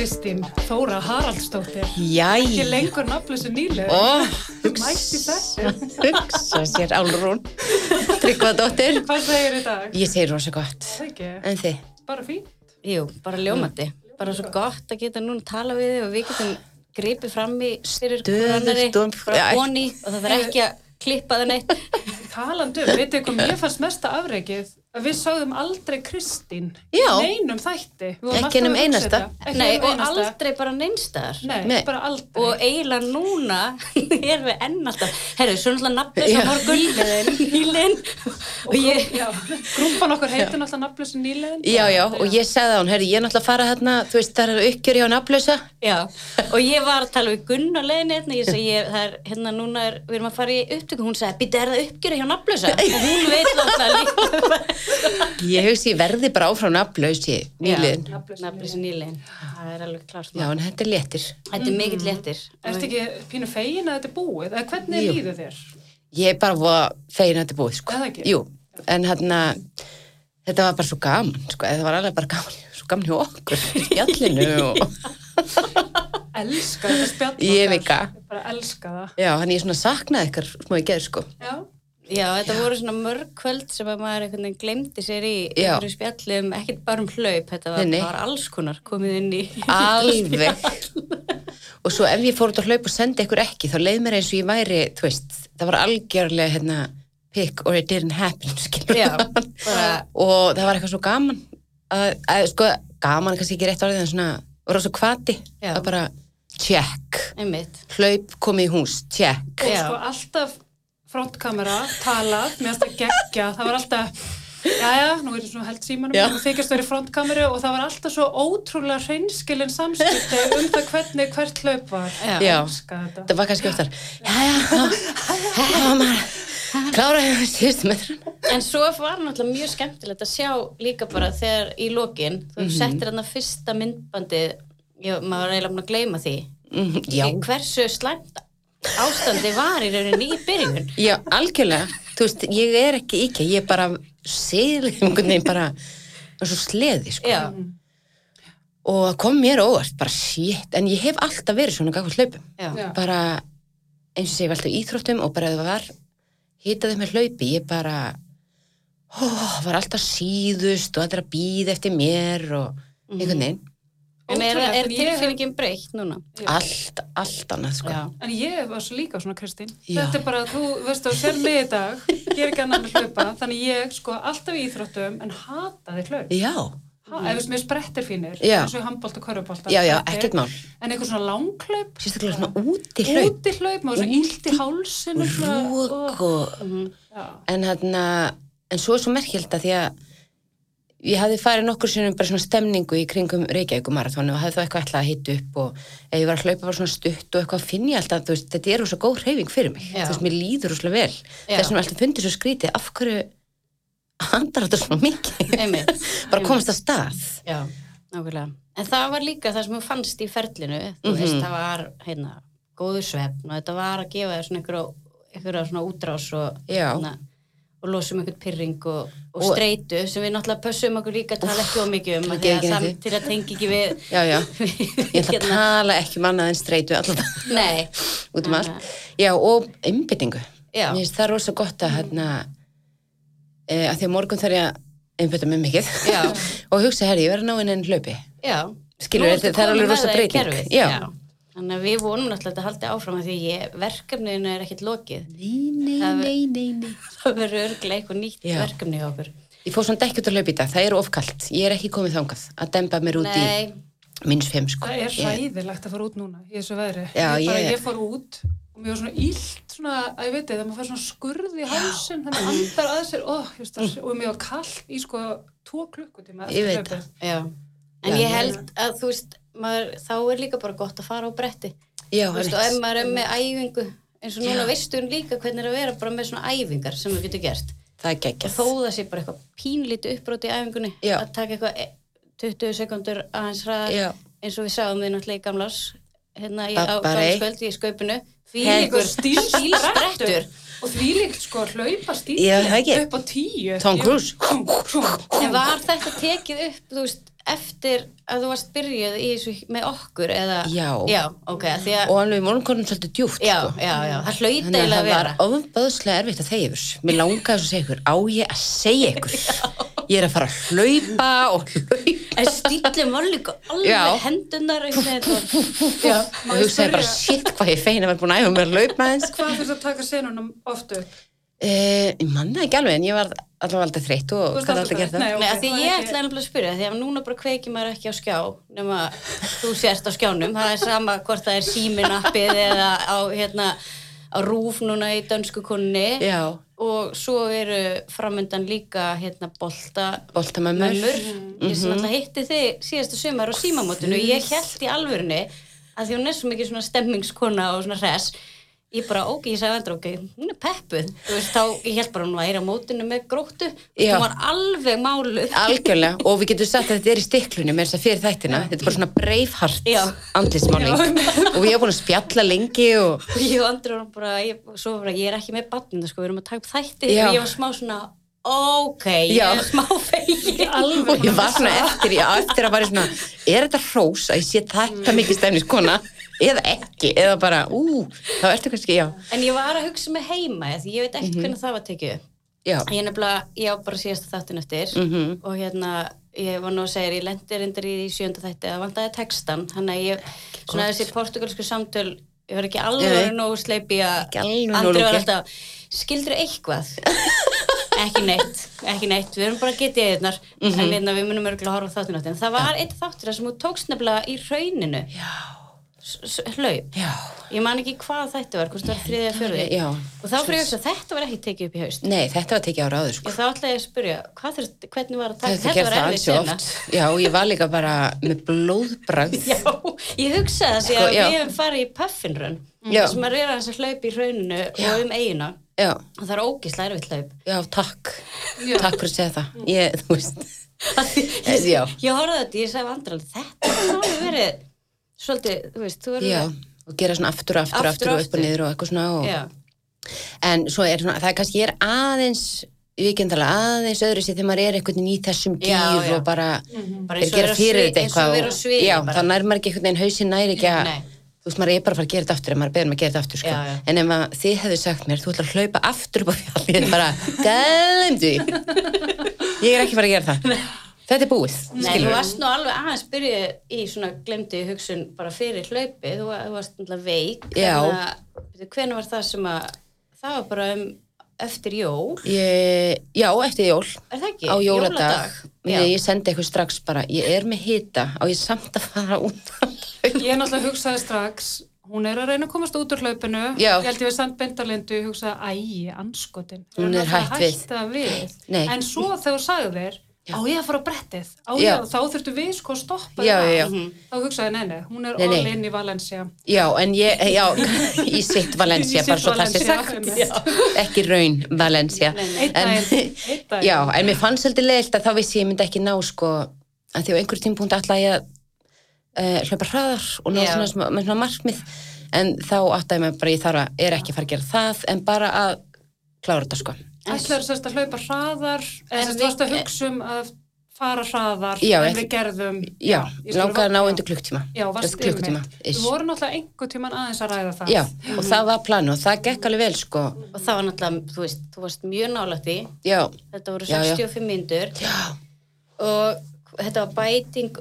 Kristín Þóra Haraldsdóttir. Jæja. Ekki lengur nafnlausu nýliður. Mætti þessu. Hugsa sér Álfrún. Tryggvadóttir. Hvað segir í dag? Ég segir rosa gott. Það ekki. En þið? Bara fínt. Jú, bara ljómandi. Bara svo gott að geta núna tala við þig og við getum gripið fram í fyrir annari, bara bóni og það þarf ekki að klippa það neitt. Talandi veitu hvað mér fannst mesta afrekið? Að við sagðum aldrei Kristín í neinum þætti. Ekki einasta. Nei, og aldrei bara neinstaðar. Nei, bara aldrei. Og eiginlega núna erum við enn alltaf. Herru, svo náttúrulega nafnlausa morgun. Nýliðin. Og ég, grúmpan okkar heitir náttúrulega nafnlausa nýliðin. Já, og ég sagði á hún, herru, ég er náttúrulega að fara hérna, þú veist, það er uppgjöri á nafnlausa. Já, og ég var að tala við Gunn á leiðinni hérna, ég segi, það er, hérna núna við erum að fara í upptöku, hún sagði, býttu, er það uppgjöri hjá nafnlausa? Og hún veit náttúrulega líka. Ég hugsi, ég verði bara áfram nafnlausi nýliðin. Nafnlausi nýliðin, það er alveg klart. Já, en þetta er léttir. Þetta er mikill léttir. Ertu ekki pínu fegin að þetta er búið? Eða hvernig líður þér? Ég er bara fegin að þetta er búið, sko. Eða ekki? Jú, en þetta var bara svo gaman, sko. Það var alveg bara gaman, svo gaman hjá okkur, spjallinu og... Elska þetta spjall okkar. Ég líka. Ég bara elska það. Já, þannig ég svona saknaði ykkur smá í gerð, sko. Já, þetta voru svona mörg kvöld sem að maður einhvern veginn gleymdi sér í einhverju spjallum, ekkert bara hlaup, þetta var alls konar komið inn í... Alveg. Og svo ef ég fór út að hlaup og sendi ykkur ekki, þá leið mér eins og ég væri, þú veist, það var algjörlega, pick or it didn't happen, skilur. Já, bara... Og það var eitthvað svo gaman, sko, gaman kannski ekki rétt orðið, en svona, voru svo hvati, það var bara, check. Einmitt. Hlaup komið í hús, check. Og sko alltaf frontkamera, talað, mér finnst það geggja, það var alltaf, nú er það svona held símanum, og þykjast verið frontkameru og það var alltaf svo ótrúlega hreinskilin samskipti það hvernig hvert hlaup var. Já, það var kannski oftar, maður, kláraði síðustu metrun. En svo var náttúrulega mjög skemmtilegt að sjá líka bara þegar í lokin, þú settir þarna fyrsta myndbandið, maður var eiginlega búin að gleyma því. Já. Hversu slæmt ástandi var í rauninni í byrjun. Já, algjörlega. Þú veist, ég er ekki íkja, ég er bara bara svo sleði, sko. Já. Og það kom mér óvart, bara shit, en ég hef alltaf verið svona gagnvart hlaupum. Já. Bara, eins og sé, ég var alltaf í íþróttum og bara ef það var hitaði með hlaupi, ég bara var alltaf síðust og allir að bíða eftir mér og einhvern veginn. En er tilfinningin breytt núna? Allt annað, sko. Já. En ég var svo líka svona, Kristín. Þetta er bara, þú veist, þú sér mig í dag, ég er ekki annað með hlaupa, þannig ég, sko, alltaf í íþróttum, en hataði hlaup. Já. Ef mér sprettir fínir, Já. eins og handbolta og körfubolta. Já, ekkert mál. En eitthvað svona langhlaup. Sérstaklega svona útihlaup. Útihlaup, maður svona illt í hálsinu. Rók og... En svo er svo merkilegt að því að ég hafði farið nokkur sinnum bara svona stemningu í kringum Reykjavíkurmaraþonu og hafði þá eitthvað ætlað að hita upp og ef ég var að hlaupa bara svona stutt og eitthvað finn ég alltaf, þú veist, þetta er svo góð hreyfing fyrir mig. Þú veist, mér líður rosalega vel. Þess vegna alltaf fundið svo skrítið, af hverju andar þetta svona mikið? Einmitt. Bara komast að stað. Já, nákvæmlega. En það var líka það sem þú fannst í ferlinu, þú veist, það var, góður svefn og þetta var að gefa þér svona einhverja svona útrás og losum einhvern pirring og streitu sem við náttúrulega pössum okkur líka að tala ekki of mikið til að tengja ekki við ég ætla að tala ekki annað en streitu alltaf út allt og einbeitingu mér finnst það rosa gott að að því að morgun þarf ég að einbeita mig mikið og hugsa, ég verð að ná inn en hlaupi skilur, það er alveg rosa breyting Þannig að við vonum náttúrulega að þetta haldi áfram að því verkefninu er ekkert lokið. Nei. Það verður örugglega eitthvað nýtt verkefni hjá okkur. Ég fór svona ekki út að hlaupa í dag, það er ofkalt. Ég er ekki komið þangað að demba mér út í -5, sko. Það er hræðilegt að fara út núna í þessu veðri. Ég fór út og mér var svona illt, að ég veit það, maður fær svona skurð í hálsinn, þannig andar að sér, og mér var kalt í 2 klukkutíma. Ég veit það. En ég held að þú veist, þá er líka bara gott að fara á bretti. Já, og ef maður er með æfingu, eins og núna veistu líka hvernig er að vera bara með svona æfingar sem þú getur gert. Það er geggjað. Og þó það sé bara eitthvað pínlítið uppbrot í æfingunni, að taka eitthvað 20 sekúndur aðeins hraðar, eins og við sáum við náttúrulega í gamlars, á gamlarskvöld í skaupinu, Þvílíkur stílsprettur og þvílíkt hlaupa stíl upp á 10. Tom Cruise. En var þetta tekið upp, þú veist, eftir að þú varst byrjuð í þessu með okkur eða? Já, ok. Og alveg í morgunkornum svolítið djúpt, já, það hlaut eiginlega að vera. Þannig að það var ofböðslega erfitt að þegja ykkur. Mér langaði að segja ykkur, á ég að segja ykkur. Ég er að fara að hlaupa og hlaupa. En stíllum var líka alveg hendunar og hugsaði bara, shit, hvað ég feina var búin að æfa mér að hlaupa eins. Hvað þurftu að taka senunum oft upp? Ég manna ekki alveg, en ég var allavega aldrei þreytt og kann alltaf gera það. Nei, því ég ætla að spyrja, því að núna bara kveikir maður ekki á skjá, nema þú sérst á skjánum, það er sama hvort það er síminappið eða á RÚV núna í dönsku konunni. Já. Og svo eru framöndan líka boltamömmur. Ég sem alltaf hitti þig síðasta sumar á símamótinu og ég hélt í alvörunni að því hún er svo mikið svona stemmingskona og svona hress. Ég bara, ég sagði Andra, hún er peppuð. Þú veist, ég held bara hún væri á mótinu með Gróttu. Hún var alveg máluð. Algjörlega, og við getum sagt að þetta er í stiklunni með þess að fyrir þættina. Þetta er bara svona Braveheart andlitsmáling. Og við erum búin að spjalla lengi og... Ég og Andra vorum bara, ég er ekki með barninu, við erum að taka upp þætti. Og ég var smá svona, ég er smá fegin. Og ég var svona eftir að bara svona, er þetta hrós að ég sé þetta mikið stemningskona? Eða ekki, eða bara, þá ertu kannski, En ég var að hugsa mig heima, því ég veit ekki hvernig það var tekið. Ég nefnilega, ég á bara síðasta þáttin eftir og ég var nú að segja, ég lendi reyndar í 7. þætti, það vantaði textan, þannig að ég, svona þessi portugalsku samtöl, ég var ekki alveg nógu sleipi að Andri var alltaf, skildirðu eitthvað? Ekki neitt, við erum bara getið einnar, en við munum örgulega að horfa á þáttin eftir. En það var einn þáttur sem þú tókst nefnilega í hrauninu. Hlaup. Ég man ekki hvað þetta var, hvort það var 3. eða 4. Og þá fyrir ég að þetta var ekki tekið upp í haust. Nei, þetta var tekið ára áður, sko. Og þá ætlaði ég að spyrja, hvernig var að taka þetta var erfið sena? Já, ég var líka bara með blóðbragð. Já, ég hugsaði þessi að við hefum farið í puffinrun, sem að reyra þess að hlaup í hrauninu og eigina. Já. Og það er ógeðslega erfitt hlaup. Já, takk. Takk fyrir að segja það. Þú veist. Ég horfði þetta, ég sagði Andra, þetta var alveg verið svolítið, þú veist, þú verður... og gera svona aftur og upp og niður og eitthvað svona en svo er svona, það kannski aðeins aðeins öðru sér þegar maður er einhvern veginn í þessum gýr og bara gera fyrir þetta eitthvað þá nær maður ekki einhvern veginn hausinn nær ekki að þú veist, maður er bara að fara að gera þetta aftur en maður beður að gera þetta aftur, sko. En ef þið hefðu sagt mér, þú ætlar að hlaupa aftur upp á fjallið, bara, glemdu ég er ekki fara að gera það. Þetta er búið. Nei, þú varst nú alveg aðeins byrjuð í svona glemdi hugsun bara fyrir hlaupi, þú varst náttúrulega veik. Hvenær var það sem að, það var bara eftir jól? Já, eftir jól. Er það ekki? Á jóladag. Ég sendi eitthvað strax bara, ég er með hita og ég samt að fara út af hlaup. Ég náttúrulega hugsaði strax, hún er að reyna að komast út úr hlaupinu. Ég held ég við samt Bendalindu hugsaði, anskotin. Hún er hætt við. En svo þegar þú sagði þér, á ég að fara á brettið, þá þurftu við sko að stoppa þá hugsaði, nei, hún er all in í Valencia en í sitt Valencia, bara svo það sé sagt ekki raun Valencia en mér fannst svolítið leiðilt að þá vissi ég myndi ekki ná sko, að því á einhverjum tímapunkti ætlaði ég að hlaupa hraðar og ná svona markmið en þá áttaði mig bara, ég er ekki að fara að gera það en bara að klára þetta sko. Ætlaður sérst að hlaupa hraðar en þú varst að hugsa að fara hraðar en við gerðum langaði að ná undir klukktíma Við vorum náttúrulega einhver tíman aðeins að ræða það og það var planu og það gekk alveg vel sko og það var náttúrulega, þú varst mjög nálægt því þetta voru 65 mínútur og þetta var bæting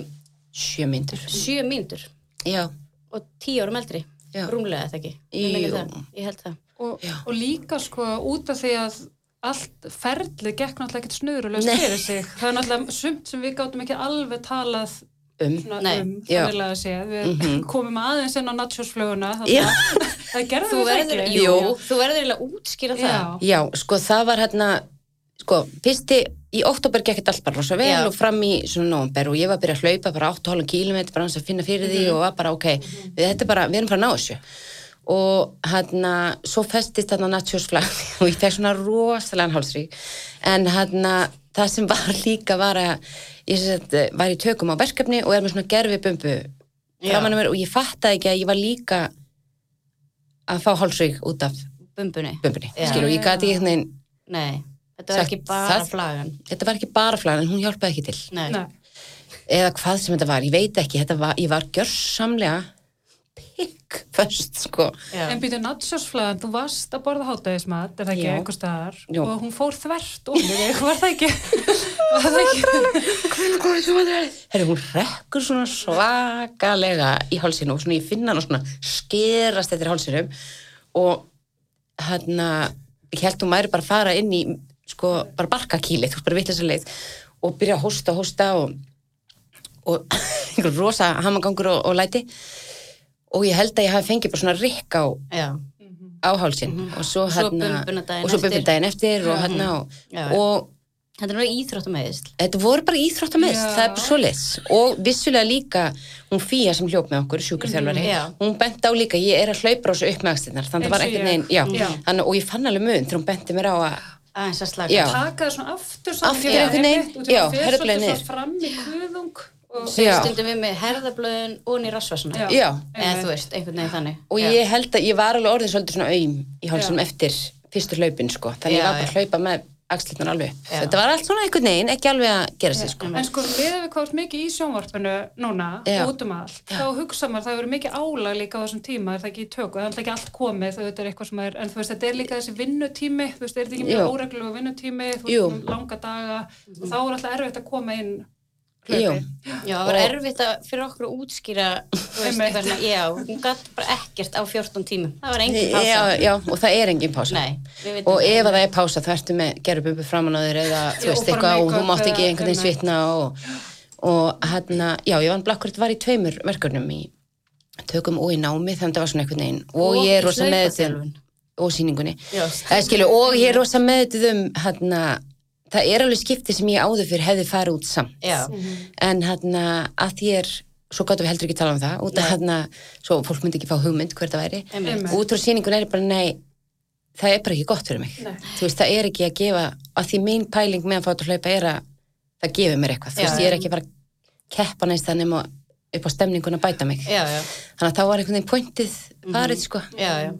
7 mínútur og 10 árum eldri rúmlega þetta ekki ég held það og líka sko út af því að allt ferlið gekk náttúrulega ekkert snurulaust fyrir sig. Það er náttúrulega sumt sem við gátum ekki alveg talað þannig að segja. Við komum aðeins inn á nachosfluguna það gerðum við ekki. Þú verður eiginlega að útskýra það. Já, sko það var sko fyrsti í október gekk þetta allt bara rosa vel og fram í svona nóvember og ég var að byrja að hlaupa bara 8,5 km bara að finna fyrir því og var bara við erum bara að ná þessu. Og svo festist nachosflag og ég fekk svona rosalega hálsrík en það sem var líka var að ég var í tökum á verkefni og með svona gervibumbu framan á mér og ég fattaði ekki að ég var líka að fá hálsrík út af bumbunni og ég gati ekki Nei, þetta var ekki bara flagan Þetta var ekki bara flagan en hún hjálpaði ekki til Nei. eða hvað sem þetta var, ég veit ekki, ég var gjörsamlega pikkföst, sko. En býtu nachosflagan, þú varst að borða hádegismat, það ekki einhver staðar, og hún fór þvert þig, var það ekki? Herri, hún rekkur svona svakalega í hálsinu og svona ég finna hann og svona skerast eftir hálsinum og ég held hún væri bara að fara inn í, sko, bara barkakýlið, þú veist, bara vitleisa leið og byrja að hósta og einhver rosa hamagangur og læti og ég held að ég hafi fengið bara svona rikk á hálsin og svo bumbuna daginn eftir og Þetta er íþróttameiðsl. Þetta voru bara íþróttameiðsl, það er bara svoleiðis. Og vissulega líka, hún Fía sem hljóp með okkur, sjúkraþjálfari, hún benti á líka, ég er að hlaupa á þessu upp með axlirnar, þannig að það var einhvern veginn, þannig, og ég fann alveg mun þegar hún benti mér á að aðeins að slaka. Taka það svona aftur einhvern veginn, herðablaðið niður. Fram í kuðung. Stundum við með herðablöðin og í rassvarsuna. Eða þú veist, einhvern veginn þannig. Og ég held að ég var alveg orðin svolítið svona aum í hálsinum eftir fyrstu hlaupin, sko. Þannig ég var bara að hlaupa með axlirnar alveg. Þetta var allt svona einhvern veginn, ekki alveg að gera sig, sko. En sko, miðað við hvað mikið í sjónvarpinu núna, út allt, þá hugsa maður, það hefur mikið álag líka á þessum tíma, það ekki í tökku, það er ekki allt komið, þetta er eitthvað sem en þú veist, þetta er líka þessi vinnutími, þú veist, er þetta ekki mjög óreglulega vinnutími, þú veist, langa daga, og þá er alltaf erfitt að koma inn hlaupi. Já, það var erfitt fyrir okkur að útskýra, þú veist, hún gat bara ekkert á 14 tímum. Það var engin pása. Já, og það er engin pása. Nei. Og ef það er pása, þá ertu með gerðbubbu framan á þér eða, þú veist, eitthvað og þú mátt ekki einhvern veginn svitna og ég vann blakkur, var í 2 verkefnum í tökum og í námi, þannig að það var svona einhvern veginn. Og ég er rosa meðvituð og sýningunni. Og ég er rosa meðvituð það er alveg skipti sem ég áður fyrir hefði farið út samt. En að því svo gott við heldur ekki tala það, út af svo fólk myndi ekki fá hugmynd hver það væri. Út frá sýningun er bara, nei, það er bara ekki gott fyrir mig. Þú veist, það er ekki að gefa, að því mín pæling með að fá að hlaupa er að það gefur mér eitthvað. Þú veist, ég er ekki bara að keppa næst þannig upp á stemningun að bæta mig. Þannig að þá var einhvern veginn pointið farið, sko.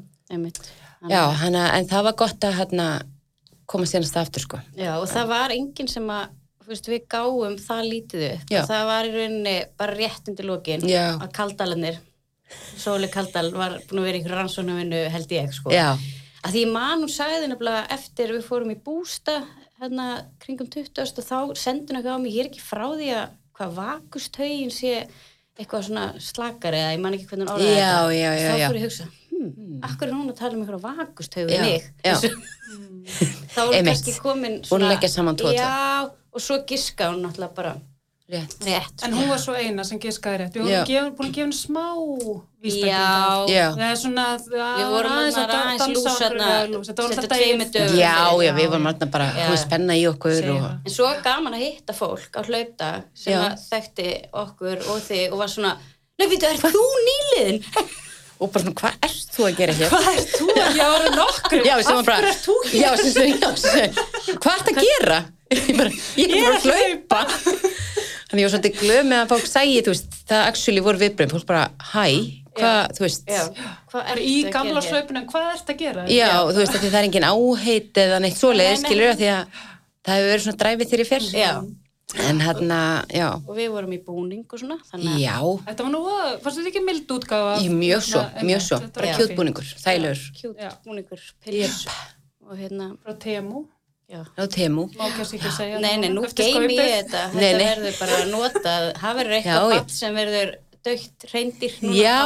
En það var gott að koma sérnast aftur, sko. Já, og það var enginn sem að, þú veist, við gáum það lítið upp. Og það var í rauninni bara rétt undir lokin að Kaldalarnir, Sóli Kaldal var búin að vera í einhverju rannsóknarvinnu, held ég, sko. Að því hún sagði nefnilega eftir við fórum í Bústa, kringum 20. og þá sendun eitthvað á mig, ég er ekki frá því að hvað vakusthögin sé eitthvað svona slakari eða ég man ekki hvernig orðaði þetta. Þá fór ég að hugsa, akkur er hún að tala um einhverja vakusthögu við mig? Þá er kannski komin svona já, og svo giska hún náttúrulega bara rétt en hún var svo eina sem giskaði rétt við vorum búin að gefa henni smá vísbendingar það er svona við vorum aðeins lúsarna þetta 2 dögum við vorum alltaf bara spenna í okkur en svo gaman að hitta fólk á hlaupdag sem þekkti okkur og þig og var svona, nei, veitu, er þú nýliðin? Og bara svona, hvað ert þú að gera hér? Hvað ert þú að gera nokkur? Af hverju ert þú hér? Hvað ert að gera? Ég er bara að hlaupa. Þannig ég var svolítið glöð með að fólk sægi, þú veist, það actually voru viðbröðum, fólk bara, hvað, þú veist. Hvað er í gamla hlaupinu, hvað ert að gera? Já, þú veist, það er engin áheit eða neitt svoleiðis, skilur því að það hefur verið svona dræfið þegar ég fer. Já. En og við vorum í búning og svona þetta var nú, fannst þetta ekki mild útgáfa? Mjög svo, bara kjútbúningur þægilegur kjútbúningur, pils og frá Temu á Temu má kannski ekki segja nei, nú geymi ég þetta verður bara notað það verður eitthvað batt sem verður dögt hreindir já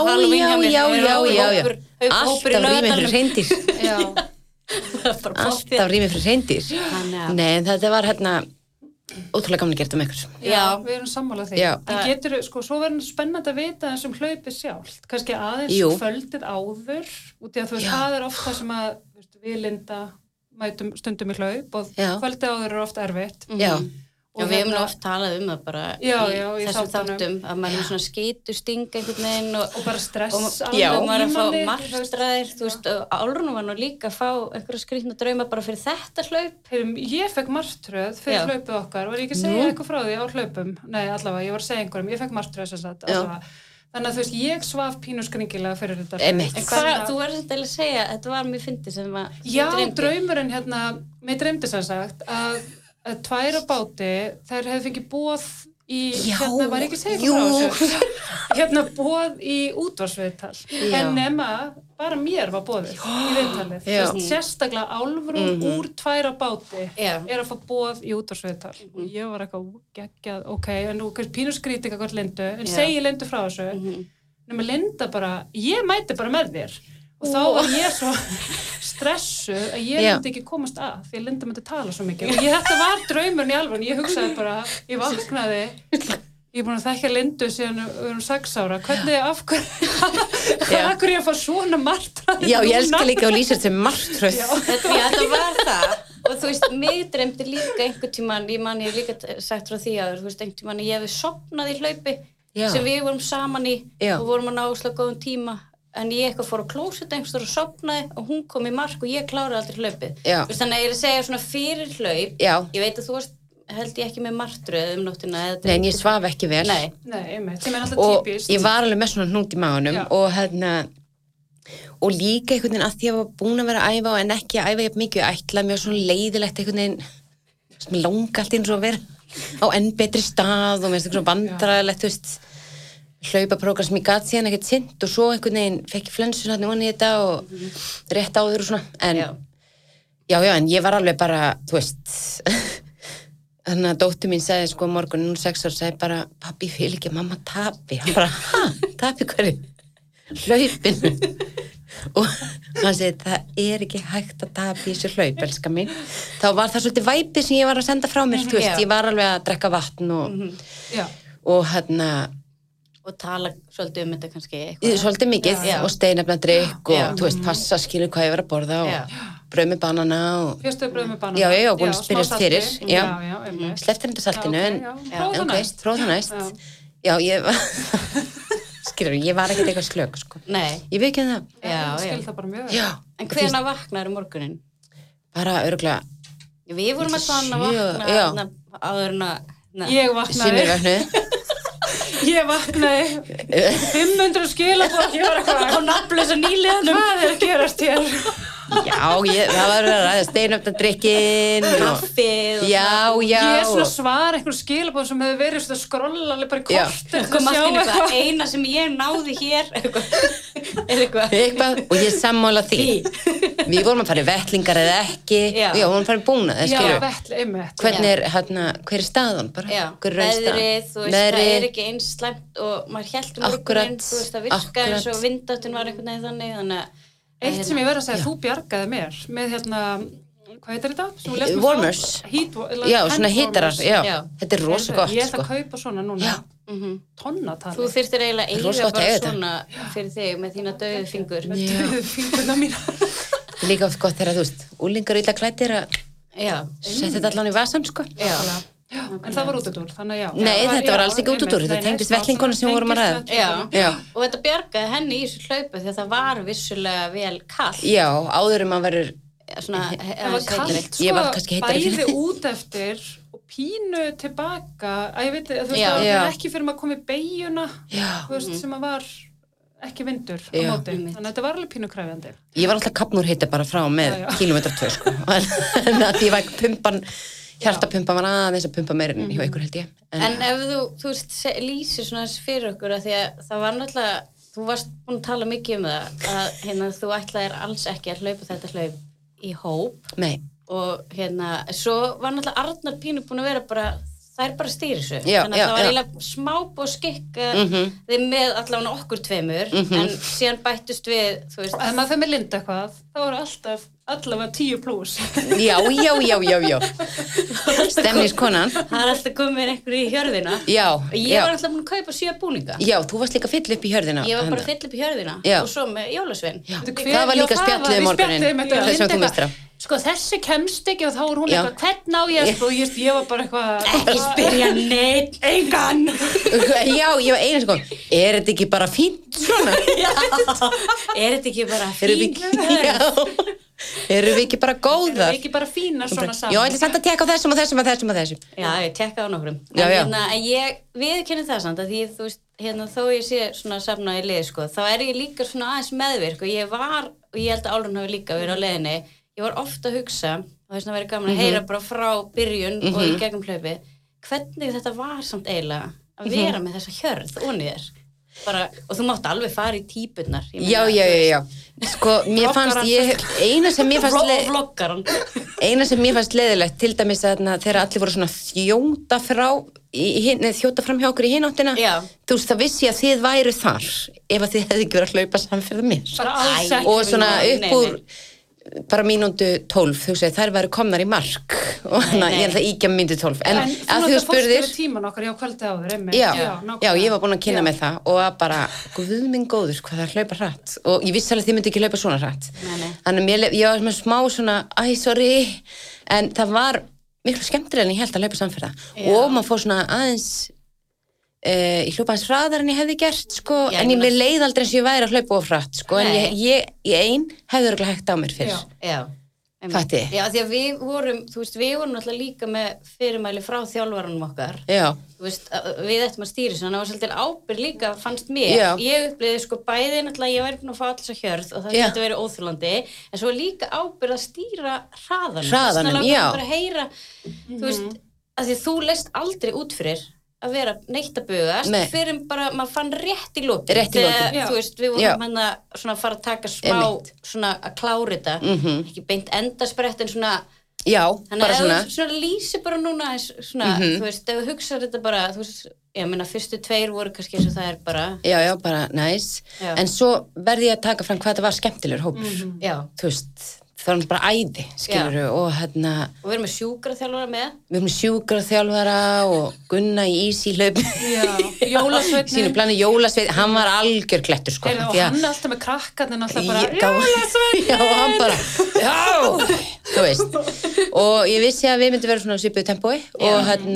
alltaf rými fyrir hreindir alltaf rými fyrir hreindir nei, en þetta var ótrúlega gaman að gera þetta með ykkur. Já, við erum sammálað því. En getur, sko, svo verður spennandi að vita þessum hlaupið sjálft. Kannski aðeins kvöldið áður, út í að þú veist, það er ofta sem að við Linda mætum stundum í hlaup og kvöldið áður er ofta erfitt. Og við hefum oft talað það bara í þessum þáttum að maður svona skeitu stinga einhvern veginn og bara stress og maður að fá martraðir þú veist, Álrún var nú líka að fá einhverja skrýtna drauma bara fyrir þetta hlaup ég fekk martröð fyrir hlaupið okkar, var ég ekki að segja eitthvað frá því á hlaupum nei, allavega, ég var að segja einhverjum, ég fekk martröð sem sagt, allavega þannig að þú veist, ég svaf pínuskringilega fyrir þetta en þú verður sem til að segja þetta var mjög fyndið sem að já, draumurinn mér dreymdi sem sagt að 2 á báti, þær hefði fengið boð hérna var ekki segið frá þessu, hérna boð í útvarpsviðtal, en nema bara mér var boðið í viðtalið, sérstaklega Álfrún úr 2 báti að fá boð í útvarpsviðtal og ég var eitthvað geggjað, ok, en nú pínu skrýting eitthvað Lindu, en segi Lindu frá þessu, nema Linda bara, ég mæti bara með þér og þá var ég svo stressuð að ég myndi ekki komast að því að Linda myndi tala svo mikið og þetta var draumurinn í alvöru, ég hugsaði bara ég vaknaði, ég er búin að þekkja Lindu síðan við erum 6 ára hvernig, af hverju ég að fá svona martröð Já, ég elska líka að lýsa þetta sem martröð þetta var það og þú veist, mig dreymdi líka einhvern tímann, ég hef líka sagt frá því að þú veist, einhvern tímann ég hefði sofnað í hlaupi sem við vorum saman í og vorum að ná óslega góðum tíma en ég eitthvað fór á klósett einhverstur og sofnaði og hún kom í mark og ég kláraði aldrei hlaupið. Þannig að ég er að segja svona fyrir hlaup, ég veit að þú varst held ég ekki með martröð nóttina. Nei, en ég svaf ekki vel. Nei, einmitt, sem alltaf típist. Og ég var alveg með svona hnút í maganum og líka einhvern veginn að því að ég var búin að vera að æfa en ekki að æfa ég mikið og ætla mér svona leiðilegt einhvern veginn sem langa allt eins og að vera á enn betri stað og mér finnst eitthvað vandræðilegt, þú veist hlaupaprógram sem ég gat síðan ekkert sinnt og svo einhvern veginn fekk ég flensu hérna onni í þetta og rétt áður og svona en já, en ég var alveg bara þú veist þannig að dóttir mín sagði sko morgun nú 6 ára sagði bara pabbi ég vil ekki að mamma tapi hann bara tapi hverju? Hlaupinu og hann segi það er ekki hægt að tapa í þessu hlaup elska mín þá var það svolítið væpið sem ég var að senda frá mér þú veist ég var alveg að drekka vatn og hérna og tala svolítið þetta kannski svolítið mikið og steinefnadrykk og þú veist passa skilur hvað ég var að borða og brauð með banana og fyrstu brauð með banana já, búin að spyrjast fyrir slepptir þetta saltinu en prófa það næst já, ég skilur, ég var ekkert eitthvað slök sko. Nei. Ég veit ekki það skil það bara mjög vel en hvenær vaknaður morgunin? Bara örugglega við vorum að vakna áður en að ég vaknaði Ég vaknaði 500 skilaboð ég var eitthvað á nafnlausa nýliðanum hvað er að gerast hér? Já, það var að ræða steinöfnadrykkin kaffið ég er svona svar einhver skilaboð sem hefur verið svona skrolla alveg bara í kortir eina sem ég náði hér eitthvað og ég sammála því við vorum að fara í vettlingar eða ekki og vorum að fara í búnað hvernig er hver er staðan bara veðrið, þú veist, það er ekki eins slæmt og maður hélt morgunin þú veist, það virka eins og vindáttin var einhvern veginn þannig eitt sem ég verið að segja, þú bjargaði mér með hvað heitir þetta? Warmers já, svona hitarar, þetta er rosa gott ég ætla að kaupa svona núna tonnatali þú þyrftir eiginlega eiga bara svona fyrir þig með þína dauðu fingur dauðu fingurna mína líka oft gott þegar þú veist úlingar illa klæddir að setja þetta allan í vasan sko en það var útúrdúr, þannig já Nei, þetta var alls ekki útúrdúr, þetta tengdist vettlinguna sem við vorum að ræða og þetta bjargaði henni í þessu hlaupu því að það var vissulega vel kallt Já, áður maður verður það var kallt, sko, bæði út eftir og pínu tilbaka að ég veit, þú veist, það var ekki fyrir maður komið beiguna, þú veist, sem að var ekki vindur á móti þannig að þetta var alveg pínu kræfjandi Ég var alltaf kapnúr hitta bara frá með kilometra 2 sko en að ég var pumpan hjartapumpa var aðeins að pumpa meir hjá ykkur held ég. En ef þú veist, lýsir svona fyrir okkur að því að það var náttúrulega, þú varst búin að tala mikið það að þú ætlaðir alls ekki að hlaupa þetta hlaup í hóp. Nei. Og svo var náttúrulega Arnar pínu búin að vera bara, það er bara stýri þessu. Þannig að það var eiginlega smá búið að skikka þið með allavega okkur tveimur, en síðan bættust við, þú veist. Ef maður fyrir með Linda eitthvað, þá voru alltaf allavega 10+. Já. Stemningskonan. Það er alltaf komið einhver í hjörðina. Já. Og ég var alltaf búin að kaupa 7 búninga. Já, þú varst líka fyll upp í hjörðina. Ég var bara fyll upp í hjörðina. Og svo með jólasvein. Það var líka spjallið morgunin. Þess að þú mistur á. Sko þessi kemst ekki og þá er hún eitthvað, hvern á ég og ég var bara eitthvað ekki spyrja neitt, engan Já, ég var einu sko er þetta ekki bara fínt svona? Er þetta ekki bara fínt? Erum við ekki bara góðar? Erum við ekki bara fínar svona saman? Já, ég ætla samt að tekka á þessum og þessum og þessum og þessum Já, ég tekka á nokkrum En ég viðurkenni það samt að því þú veist, þó ég sé svona safnað í lið sko, þá er ég líka svona aðeins meðvirk og ég held að Álfrún hafi líka verið á leiðinni ég var ofta að hugsa og þess að vera gaman að heyra bara frá byrjun og í gegnum hlaupi hvernig þetta var samt eiginlega að vera með þessa hjörð onni þér. Bara, og þú mátt alveg fara í típurnar. Já. Sko, mér fannst, eina sem mér fannst leiðilegt, til dæmis að þegar allir voru svona þjóta fram hjá okkur í hináttina, þú veist, það vissi að þið væru þar, ef að þið hefði ekki verið að hlaupa samferða mér. Og svona upp úr bara mínútu 12, þú veist, þær væru komnar í mark og ég það íkja mínútu 12. En að þú spurðir tíman okkar, kvöldi áður, já, ég var búin að kynna með það og að bara, guð minn góður, hvað það hlaupa hratt og ég vissi alveg að þið myndi ekki hlaupa svona hratt. Þannig ég var með smá svona, sorry, en það var miklu skemmtilega en ég held að hlaupa samferða og maður fór svona aðeins ég hljópa hans hraðar en ég hefði gert sko, en ég með leið aldrei eins og ég væri að hlaupa of hratt sko, en ég ein hefði örugglega hægt á mér fyrr. Fatti? Já, því að við vorum náttúrulega líka með fyrirmæli frá þjálfaranum okkar. Já. Þú veist, við ættum að stýra svona, það var svolítið ábyrgð líka, fannst mér. Já. Ég upplýði sko bæði náttúrulega, ég væri búin að fá alls að hjörð og það gæti verið óþolandi, en svo líka ábyrgð að stýra hraðanum. Já. Bara heyra, þú veist, að því þú leist aldrei út fyrir að vera neitt að bugast fyrir bara, maður fann rétt í lokin þú veist, við vorum svona að fara að taka smá svona að klára þetta ekki beint endasprett en svona bara svona lýsi bara núna svona, þú veist, ef þú hugsar þetta bara þú veist, ég meina, fyrstu 2 voru kannski eins og það bara bara næs en svo verði ég að taka fram hvað þetta var skemmtilegur hópur þú veist það var bara æði, skilurðu, og og við erum með sjúkraþjálfara með. Við erum með sjúkraþjálfara og Gunna í Ísíhlaup. Jólasveinn. Sínu plani Jólasveinn, hann var algjör klettur, sko. Og hann alltaf með krakkarnir, alltaf bara, Jólasveinn! Já, og hann bara, þú veist. Og ég vissi að við myndum vera svona svipuðu tempói og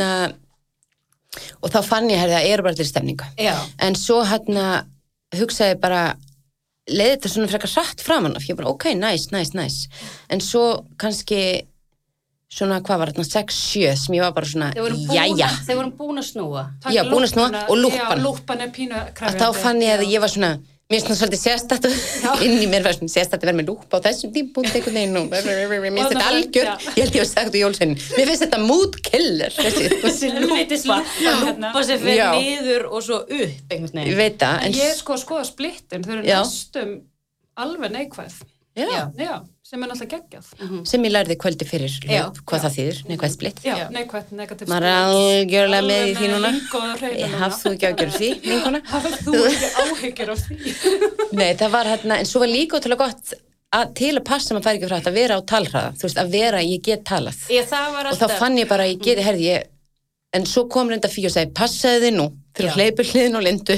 og þá fann ég að það bara til stemningu. En svo hugsaði bara, leiði þetta svona frekar hratt framan af, ég bara, ok, nice. En svo kannski svona, hvað var þetta, 6-7 sem ég var bara svona, jæja. Þeir vorum búin að snúa. Já, búin að snúa og lúppan. Já, lúppan pínu krafjandi. Þá fann ég að ég var svona, mér finnst það svolítið sérstætt inn í mér var svona sérstætt að vera með lúppa á þessum tímpúnt einhvern veginn og mér finnst þetta algjör, ég held ég að sagt á Jólsveinin, mér finnst þetta mood killer. Þessi lúppa sem fer niður og svo upp einhvern veginn. Ég veit það. En ég skoða splittin, þau eru næstum alveg neikvæð. Já, sem náttúrulega geggjað. Sem ég lærði kvöldi fyrir hlaup, hvað það þýðir, neikvæð splitt. Já, neikvæð, negativ splitt. Maður algjörlega með í því núna. Hafðu þú ekki áhyggjur af því, vinkona? Hafðu þú ekki áhyggjur af því? Nei, það var en svo var líka ótrúlega gott til að passa maður fær ekki frá þetta, að vera á talhraða, þú veist, að vera, ég get talað. Og þá fann ég bara, ég geti, en svo kom reynda Fía og segi, passaði þið nú, fyrir hleypur hliðin og Lindu.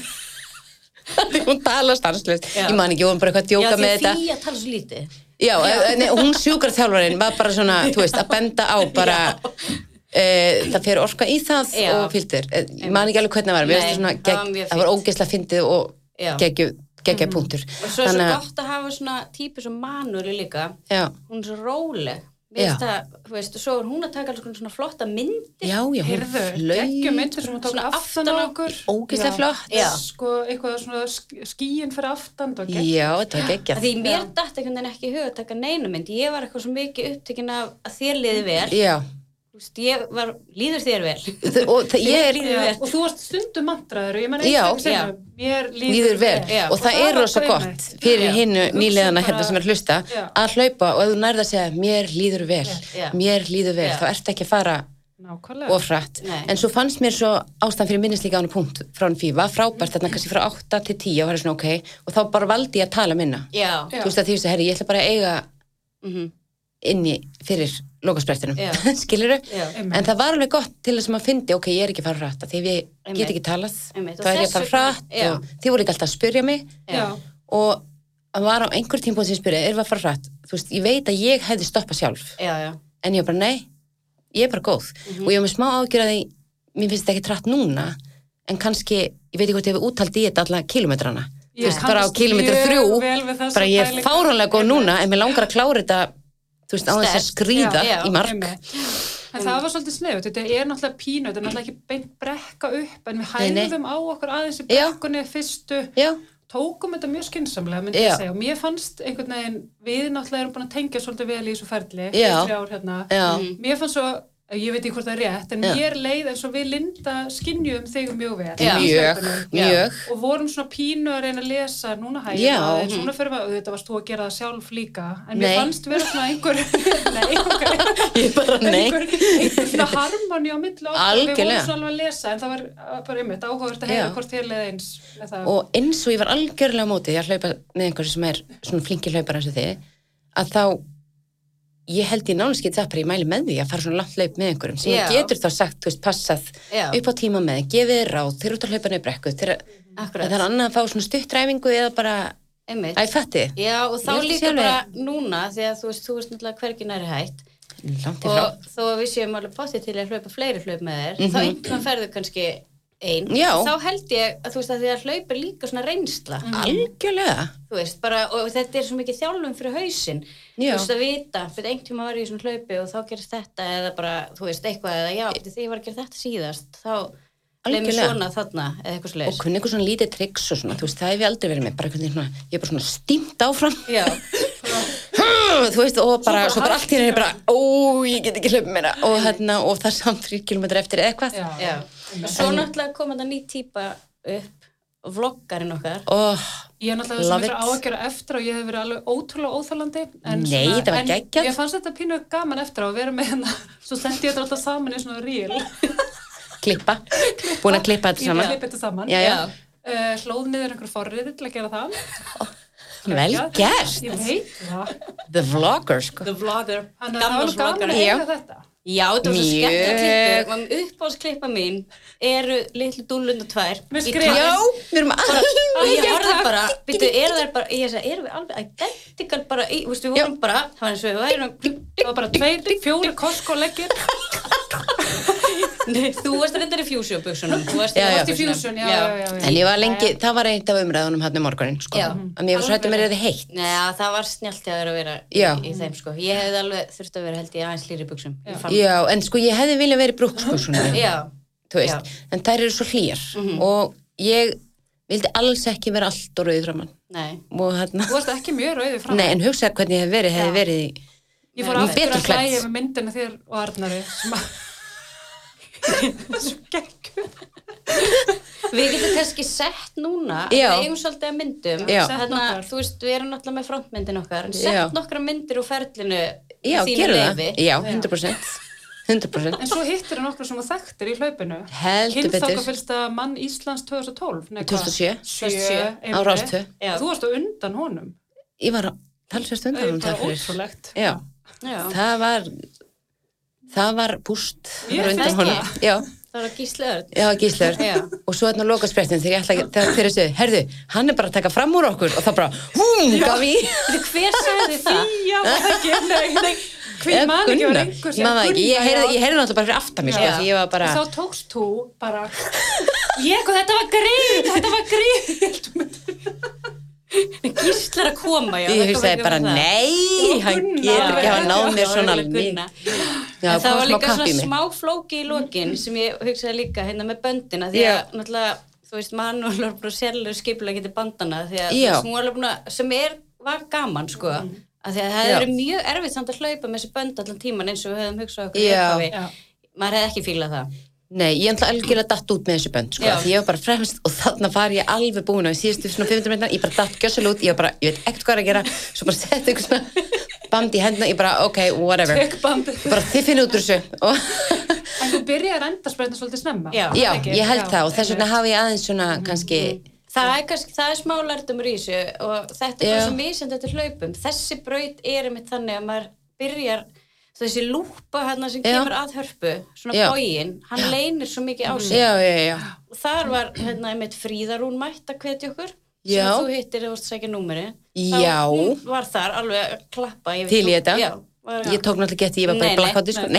Því hún tala stanslaust. Ég man ekki, hún bara eitthvað að djóka með þetta. Já, því Fía tala svo lítið. Já, hún sjúkraþjálfarinn var bara svona, þú veist, að benda á bara, það fer orka í það og fylgdir. Ég man ekki alveg hvernig það var. Það var ógeðslega fyndið og geggja punktur. Og svo er svo gott að hafa svona típu sem Manúli líka. Hún er svo róleg. Þú veist, og svo er hún að taka alls svona flotta myndir. Já, hún geggjum myndir sem hún tók aftan á okkur. Ógeðslega flott. Sko, eitthvað svona skíin fyrir aftan. Já, þetta var geggjað. Því mér datt einhvern veginn ekki í hug að taka neina mynd. Ég var eitthvað svo mikið upptekin af að þér liði vel. Já. Þú veist, ég var, líður þér vel. Og þú varst stundum mantraður og ég menn einstaklega mér líður vel. Og það rosa gott fyrir hinnu nýliðana hérna sem hlusta að hlaupa og ef þú nærð að segja mér líður vel, þá ertu ekki að fara of hratt. En svo fannst mér svo ástæðan fyrir minnislíka á hana punkt frá hann Fía, var frábært þarna kannski frá 8 til 10 og það svona ok, og þá bara valdi ég að tala minna. Þú veist að því að ég ætla bara að eiga inni fyrir lokasprettinu, skilurðu? En það var alveg gott til þess að maður fyndi, ok, ég ekki að fara hratt, því við get ekki talað, þá ég að fara hratt og þið voru ekki alltaf að spyrja mig og að var á einhver tímpúnt sem spyrja, við að fara hratt? Þú veist, ég veit að ég hefði stoppað sjálf, en ég var bara, nei, ég bara góð og ég var með smá ágjör að því, mér finnst þetta ekki hratt núna, en kannski, ég veit ekki hvort ég hef úttalt í þetta alla kilometrana, þú veist, bara á kilometri 3, bara ég fáránlega góð núna, en mér langar að klára þetta þú veist, á þess að skríða í mark. En það var svolítið snöðut, þetta náttúrulega pínu, þetta náttúrulega ekki beint brekka upp, en við hægðum á okkur aðeins í brekkunni fyrstu, tókum þetta mjög skynsamlega, myndi ég segja, og mér fannst einhvern veginn, við náttúrulega erum búin að tengja svolítið vel í þessu ferli, 3 ár hérna, mér fannst svo ég veit ekki hvort það er rétt, en mér leið eins og við Linda skynjum þig mjög vel. Mjög. Og vorum svona pínu að reyna að lesa, núna hægja, svona fyrir maður, þetta varst þú að gera það sjálf líka, en mér fannst vera svona einhver svona harmoni á milli okkar, við vorum svona alveg að lesa, en það var bara einmitt áhugavert að heyra hvort þér leið eins með það. Og eins og ég var algjörlega á móti, ég hlaupa með einhverju sem svona flinkir hlaupar eins og þið, að þá ég held í nánskið það bara ég mæli með því að fara svona langt hlaup með einhverjum sem getur þá sagt, þú veist, passað upp á tíma með, gefið þér ráð, þeir út að hlaupa niður brekku, það er annað að fá svona stuttræfingu eða bara að fatti. Já, og þá líka bara núna, því að þú veist náttúrulega hvergi næri hætt og þó að við séum alveg báttið til að hlaupa fleiri hlaup með þér, þá einhvern ferðu kannski þá held ég að þú veist að því að hlaupa líka svona reynsla algjörlega þú veist bara og þetta svo mikið þjálfun fyrir hausinn þú veist að vita fyrir einhvern tíma var ég í svona hlaupi og þá gerist þetta eða bara þú veist eitthvað eða já því ég var að gera þetta síðast þá leið mér svona þarna eða eitthvað slags og kunni eitthvað svona lítið tricks og svona þú veist það hef ég aldrei verið með bara eitthvað svona ég bara svona stímt áfram þú veist og bara svo bara allt í henni bara ég get ekki hlaupið meira og það er samt 3 kilometra eftir eitthvað svo náttúrulega kom þetta ný típa upp vloggarinn okkar ég er náttúrulega sem eitthvað áhyggjur eftir og ég hef verið alveg ótrúlega óþolandi nei, það var geggjað ég fannst þetta pínu gaman eftir að vera með hérna svo sendi ég þetta alltaf saman í svona reel búin að klippa þetta saman hlóð niður einhver forriði til að gera það vel gert ég veit það the vlogger gamla gaman að eiga þetta já, þetta var svo skemmt að klippu uppáhaldsklippa mín eru litlu dúllund og 2 já, við erum alveg ég horfði bara, eru þær bara ég sagði, erum við alveg identical bara við vorum bara, það var eins og við værum það var bara 2-4 Costco-leggir Nei, þú varst að reynda í Fusion-buxunum þú varst í Fusion, já en ég var lengi, það var eitt af umræðunum hérna morgunin, sko að mér var svo hættu mér að það heitt já, það var snjallt hjá þér að vera í þeim, sko ég hefði alveg þurft að vera held í aðeins hlýri buxum já, en sko ég hefði viljað verið brúksbuxunum þú veist, en þær eru svo hlýjar og ég vildi alls ekki vera allt og rauð framan þú varst ekki mjög rauð framan nei, en hugsaði hvernig ég hefði verið ég fór aftur að hlæja með myndina þér og Arnari svo geggjum við getum kannski sett núna við eigum svolítið að myndum þú veist, við erum náttúrulega með frontmyndin okkar en sett nokkra myndir úr ferlinu þínu leyfi já, 100% en svo hittir nokkra sem þú þekktir í hlaupinu kynþákafylsta mann Íslands 2012 2007 á Rás 2 þú varst á undan honum ég var talsvert undan honum ótrúlegt það var búst undan honum það var Gísli Örn og svo hérna lokasprettin þegar þeir þessu, herðu, hann er bara að taka fram úr okkur og það bara, gaf í hver sagði það? já, hver mann ekki var einhver ég heyrði náttúrulega bara fyrir aftan mér sko, ég var bara þá tókst þú bara þetta var grín Gísli að koma ég hugsaði bara, nei hann getur ekki að náð mér svona en það var líka svona smá flóki í lokin sem ég hugsaði líka hérna með böndina því að náttúrulega, þú veist, Manuel var bara sérlega skipulega getið bandana því að sem var gaman sko að því að það hefði verið mjög erfitt samt að hlaupa með þessi bönd allan tíman eins og við hefðum hugsað okkur maður hefði ekki fílað það nei, ég ætla algjörlega datt út með þessu bönd sko, því ég var bara fremst og þarna var ég alveg búin á síðustu svona 500 metrar, ég bara datt gjössalega út, ég veit ekkert hvað að gera svo bara setti eitthvað svona band í hendina, ég bara, ok, whatever bara þið finna út úr þessu en þú byrjaði endarspreytna svolítið snemma já, ég held það og þess vegna hafi ég aðeins svona kannski það er smá lærdómur í þessu og þetta bara svo misjandi eftir hlaupum þessi braut einmitt þannig að maður byrjar þessi lúpa hérna sem kemur að hörpu svona bógin, hann leynir svo mikið á sig og þar var hérna einmitt Fríða Rún mætt að hvetja okkur sem þú hittir eða vorst að segja númeri hún var þar alveg að klappa til í þetta ég tók náttúrulega gett, ég var bara blakkátti sko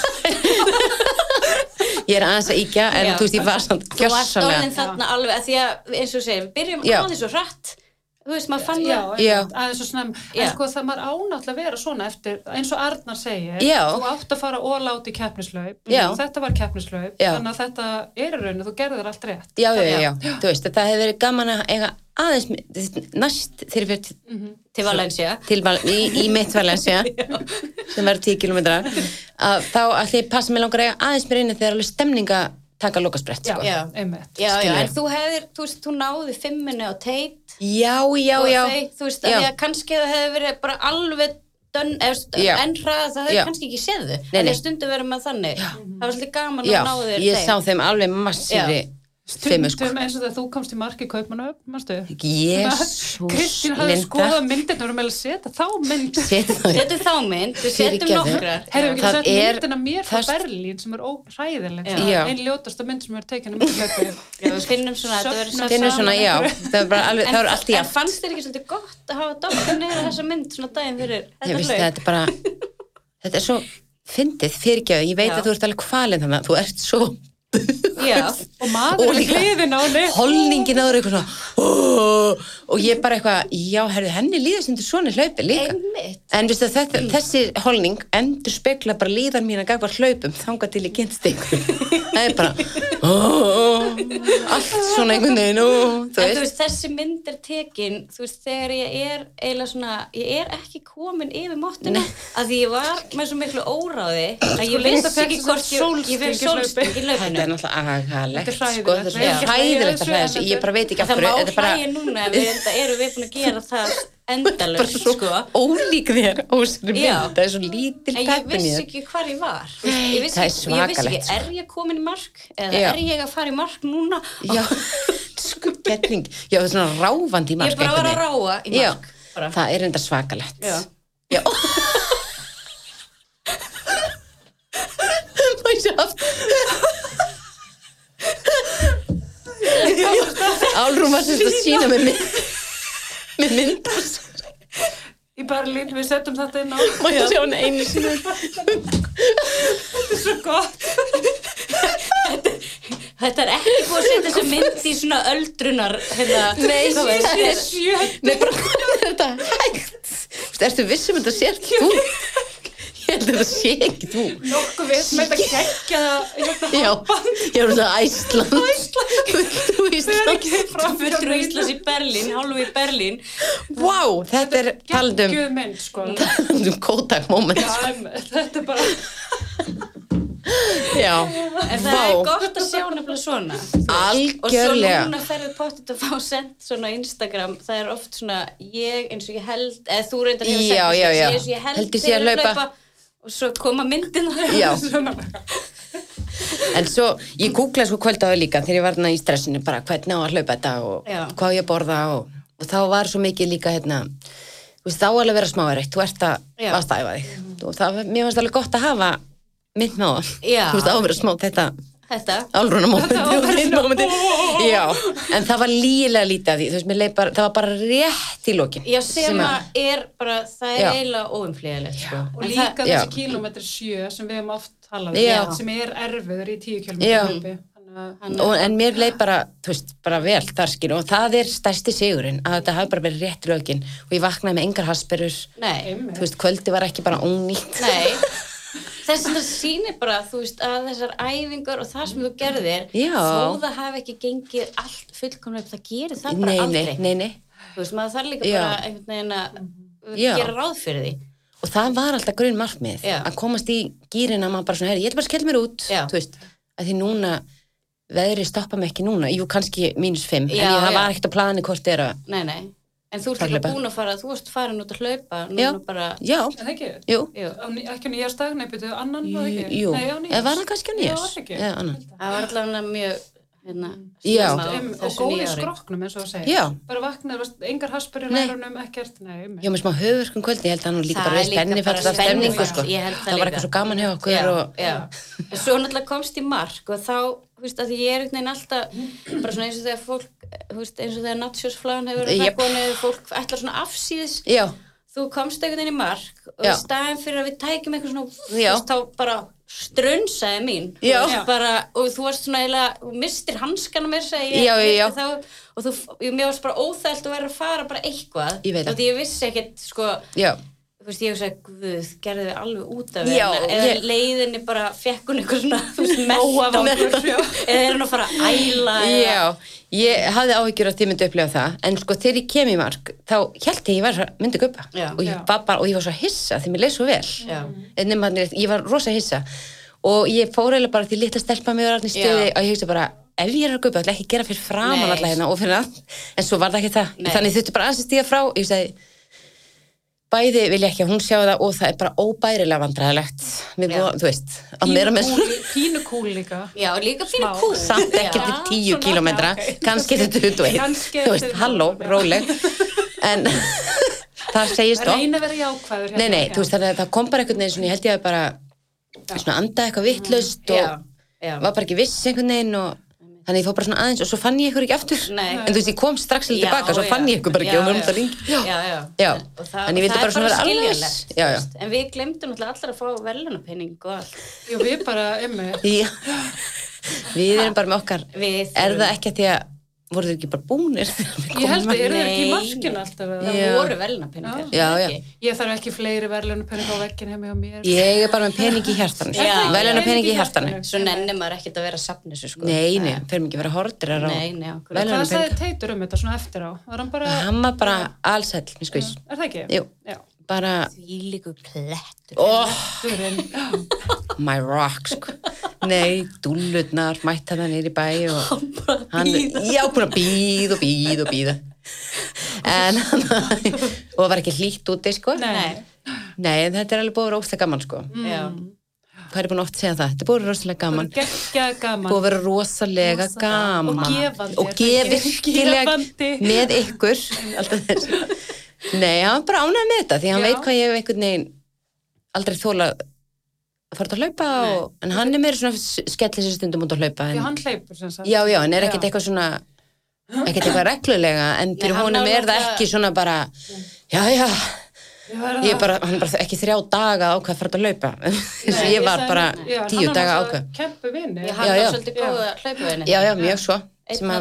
ég er aðeins að íkja en þú veist ég var samt þú varst orðin þarna alveg að því að eins og segir við byrjum aðeins svo hratt þú veist, maður fann aðeins og snem en sko það maður ánáttúrulega vera svona eftir eins og Arnar segir þú átt að fara all out í keppnislaup þetta var keppnislaup þannig að þetta er í raun þú gerðir allt rétt já, þú veist, það hefði verið gaman að eiga aðeins næst þegar við til Valencia í mitt Valencia sem verður 10 kilometra að þá ætli ég passa mig langar að eiga aðeins mér inni þegar alveg stemning að taka lokasprett, sko. Einmitt. Já, en þú veist, þú náði 5 á teit. Já. Þú veist, að því að kannski það hefði verið bara alveg en hraða, það hefði kannski ekki séð þau. Það er stundum verið með þannig. Það var svolítið gaman að ná þér þeim. Ég sá þeim alveg massífri Stundum eins og þegar þú komst í mark í Kaupmannahöfn, manstu? Jesús, Kristín hafði skoðað myndirnar og meðal setja þá mynd. Setja þá mynd, við setjum nokkrar. Herru, við getum sett myndina mér frá Berlín sem er óhræðileg. Ein ljótasta mynd sem er tekin að myndirleipi. Já, við finnum svona, þetta verður saman. Finnum svona, já, það var allt í En fannst þér ekki svolítið gott að hafa doppað niður þessa mynd svona daginn fyrir þetta hlaup? Þetta er svo fyndið, fyrirgefðu, ég veit að þú ert alveg kvalinn þannig að þú ert svo og maður er hliðin á henni holningin á þér eitthvað svona og ég bara eitthvað, já, herðu, henni líður sem þetta svona hlaupi líka en veistu, þessi holning endur spekla bara líðan mín að gagva hlaupum þangað til ég kynst ykkur það er bara allt svona einhvern veginn en þú veist, þessi mynd er tekin þú veist, þegar ég er eiginlega svona ég er ekki komin yfir móttina að því ég var með svo miklu óráði að ég vissi ekki hvort ég fekk sólsting í hlaupinu þetta er náttúrulega agalegt sko, þetta er hræðilegt að hræða þessu ég bara veit ekki af hverju það má hræja núna erum við búin að gera það endalaust sko ólík þér ósri mynd það er svo lítil en ég vissi ekki hvar ég var ég vissi ekki, ég komin í mark eða ég að fara í mark núna já, sko, kettling já, það er svona ráfandi í mark ég bara var að ráa í mark það er enda svakalegt já má ég sjá Álrún var sem þetta að sína með mynd í Berlín, við setjum þetta inn á má ég sjá hann einu sinni þetta er svo gott þetta er ekki búið að setja þessu mynd í svona öldrunar nei, bara hvað er þetta hægt ertu vissum þetta sér þú ég held að það sé ekki þú nokkuð við með þetta geggjaða ég er það Æsland fulltrú Íslands í Berlín hálfu í Berlín vá, þetta er talað mynd sko Kodak moment þetta er bara já, en það er gott að sjá nefnilega svona algjörlega og svo núna ferðið pottet að fá sent svona Instagram það er oft svona ég eins og ég held eða þú reyndar hefur sagt ég held ég að hlaupa og svo koma myndin já en svo, ég googlaði svo kvöld á það líka þegar ég var í stressinu, bara hvernig á að hlaupa þetta og hvað ég borða og þá var svo mikið líka, þú veist, þá alveg vera smá erfitt, þú ert að stæfa þig og það, mér fannst alveg gott að hafa mynd með það, þú veist, á að vera smá þetta álrunamómenti já, en það var lígilega lítið af því, þú veist, það var bara rétt í lokin já, sem að er bara, það er eiginlega óumflýðilegt sko. og líka þessi kílómetri 7 sem við hefum oft talað sem er erfiður í 10 kilometri en mér leið bara, þú veist, bara vel þar skil og það er stærsti sigurinn að þetta hafi bara verið rétt í lokin og ég vaknaði með engar hasperur þú veist, kvöldi var ekki bara ónýtt þess að það sýnir bara, þú veist, að þessar æfingar og það sem þú gerðir þó það hafi ekki gengið allt fullkomlega það gerir það bara aldrei nei. Þú veist, maður þarf líka bara einhvern veginn að gera ráð fyrir því og það var alltaf grunnmarkmið að komast í gírinn að maður bara svona, ég ætla bara að skella mér út þú veist, að því núna veðrið stoppa mig ekki núna, jú, kannski -5 en það var ekkert að plani hvort er að nei en þú ert líka búin að fara, þú varst farin út að hlaupa núna bara en það ekki? Ekki á nýjastag, nei, byrjuðu annan jú, eða var það kannski á nýjast? Það var allavega mjög og góði skrokknum eins og að segja bara vaknaði, engar hasperur nærunum, ekkert já, með smá höfverkum kvöldi, ég held að hann líka bara spenni fyrir það stemningu sko. Það var eitthvað svo gaman hjá okkur svo náttúrulega komst í mark og þá, þú veist, að ég er einhvern veginn alltaf bara svona eins og þegar fólk þú veist, eins og þegar nachosflagan hefur konið, fólk ætlar svona afsíðis þú komst einhvern veginn í mark og í staðinn fyrir að við tækjum eitthvað svona þú veist, þá bara strunsaði mín bara, og þú varst svona eiginlega, þú mistir hanskana mér og mér varst bara óþælt að vera að fara bara eitthvað og því ég vissi ekkert sko þú veist, ég hugsaði, guð, gerði við alveg út af eða leiðinni bara fekk hún eitthvað svona, þú veist, eða hún að fara að æla Já, ég hafði áhyggjur að þið myndi upplifa það, en sko þegar ég kem í mark, þá hélt ég myndi guppa og ég var svo hissa því mér leið svo vel ég var rosa hissa og ég fór eiginlega bara til litla stelpa mig og í stöði og ég hugsa bara ef ég að guppa, ætla ekki að gera fyrir framan alla hérna og fyrir allt, en svo var það ekki það þannig þurfti bara aðeins að stíga frá ég sagði, bæði vil ég ekki að hún sjá það og það er bara óbærilega vandræðilegt þú veist, að meira með pínu kúl líka já, líka pínu kúl samt ekki til 10 kilometra kannski til 21 þú veist, halló, róleg en það segist oft reyna að vera jákvæður nei, þú veist, það kom bara einhvern veginn svona, ég held ég að bara svona anda eitthvað vitlaust og var bara ekki viss einhvern veginn og þannig ég fór bara svona aðeins og svo fann ég ykkur ekki aftur en þú veist, ég kom strax tilbaka svo fann ég ykkur bara ekki og við erum þetta ringi en ég vildi bara svona vera alveg en við glemdum alltaf allar að fá verðlaunapening og allt við bara, við erum bara með okkar er það ekki að því að voru þeir ekki bara búnir ég held að eru þeir ekki í markinu alltaf það voru verðlaunapeningar ég þarf ekki fleiri verðlaunapeningar á veggin heim hjá mér ég er bara með pening í hjartanu verðlaunapening í hjartanu svo nennir maður ekkert að vera að safna þessu sko nei, fer mikið að vera hordirar á hvað sagði Teitur þetta svona eftir á hann var bara allsæll er það ekki? Jú, bara þvílíkur klettur my rock sko nei, dúllurnar mætti hann niður í bæ og hann búin að bíða en og það var ekki hlýtt úti sko nei, en þetta er alveg búið óslega gaman sko hvað er búin oft að segja það? Þetta er búið rosalega gaman búið að vera rosalega gaman og gefandi með ykkur alltaf þess nei, hann var bara ánægður með þetta því hann veit hvað ég hef einhvern veginn aldrei þólað að fara að hlaupa en hann er meira svona skellir sér stundum út að hlaupa já, hann hlaupur sem sagt já, en er ekkert eitthvað svona ekkert eitthvað reglulega en fyrir honum er það ekki svona bara já ég er bara, hann er bara ekki 3 daga ákvað að fara að hlaupa þess að ég var bara 10 daga ákvað kempuvinni hann var svolítið góð að hlaupavinni já, mjög svo sem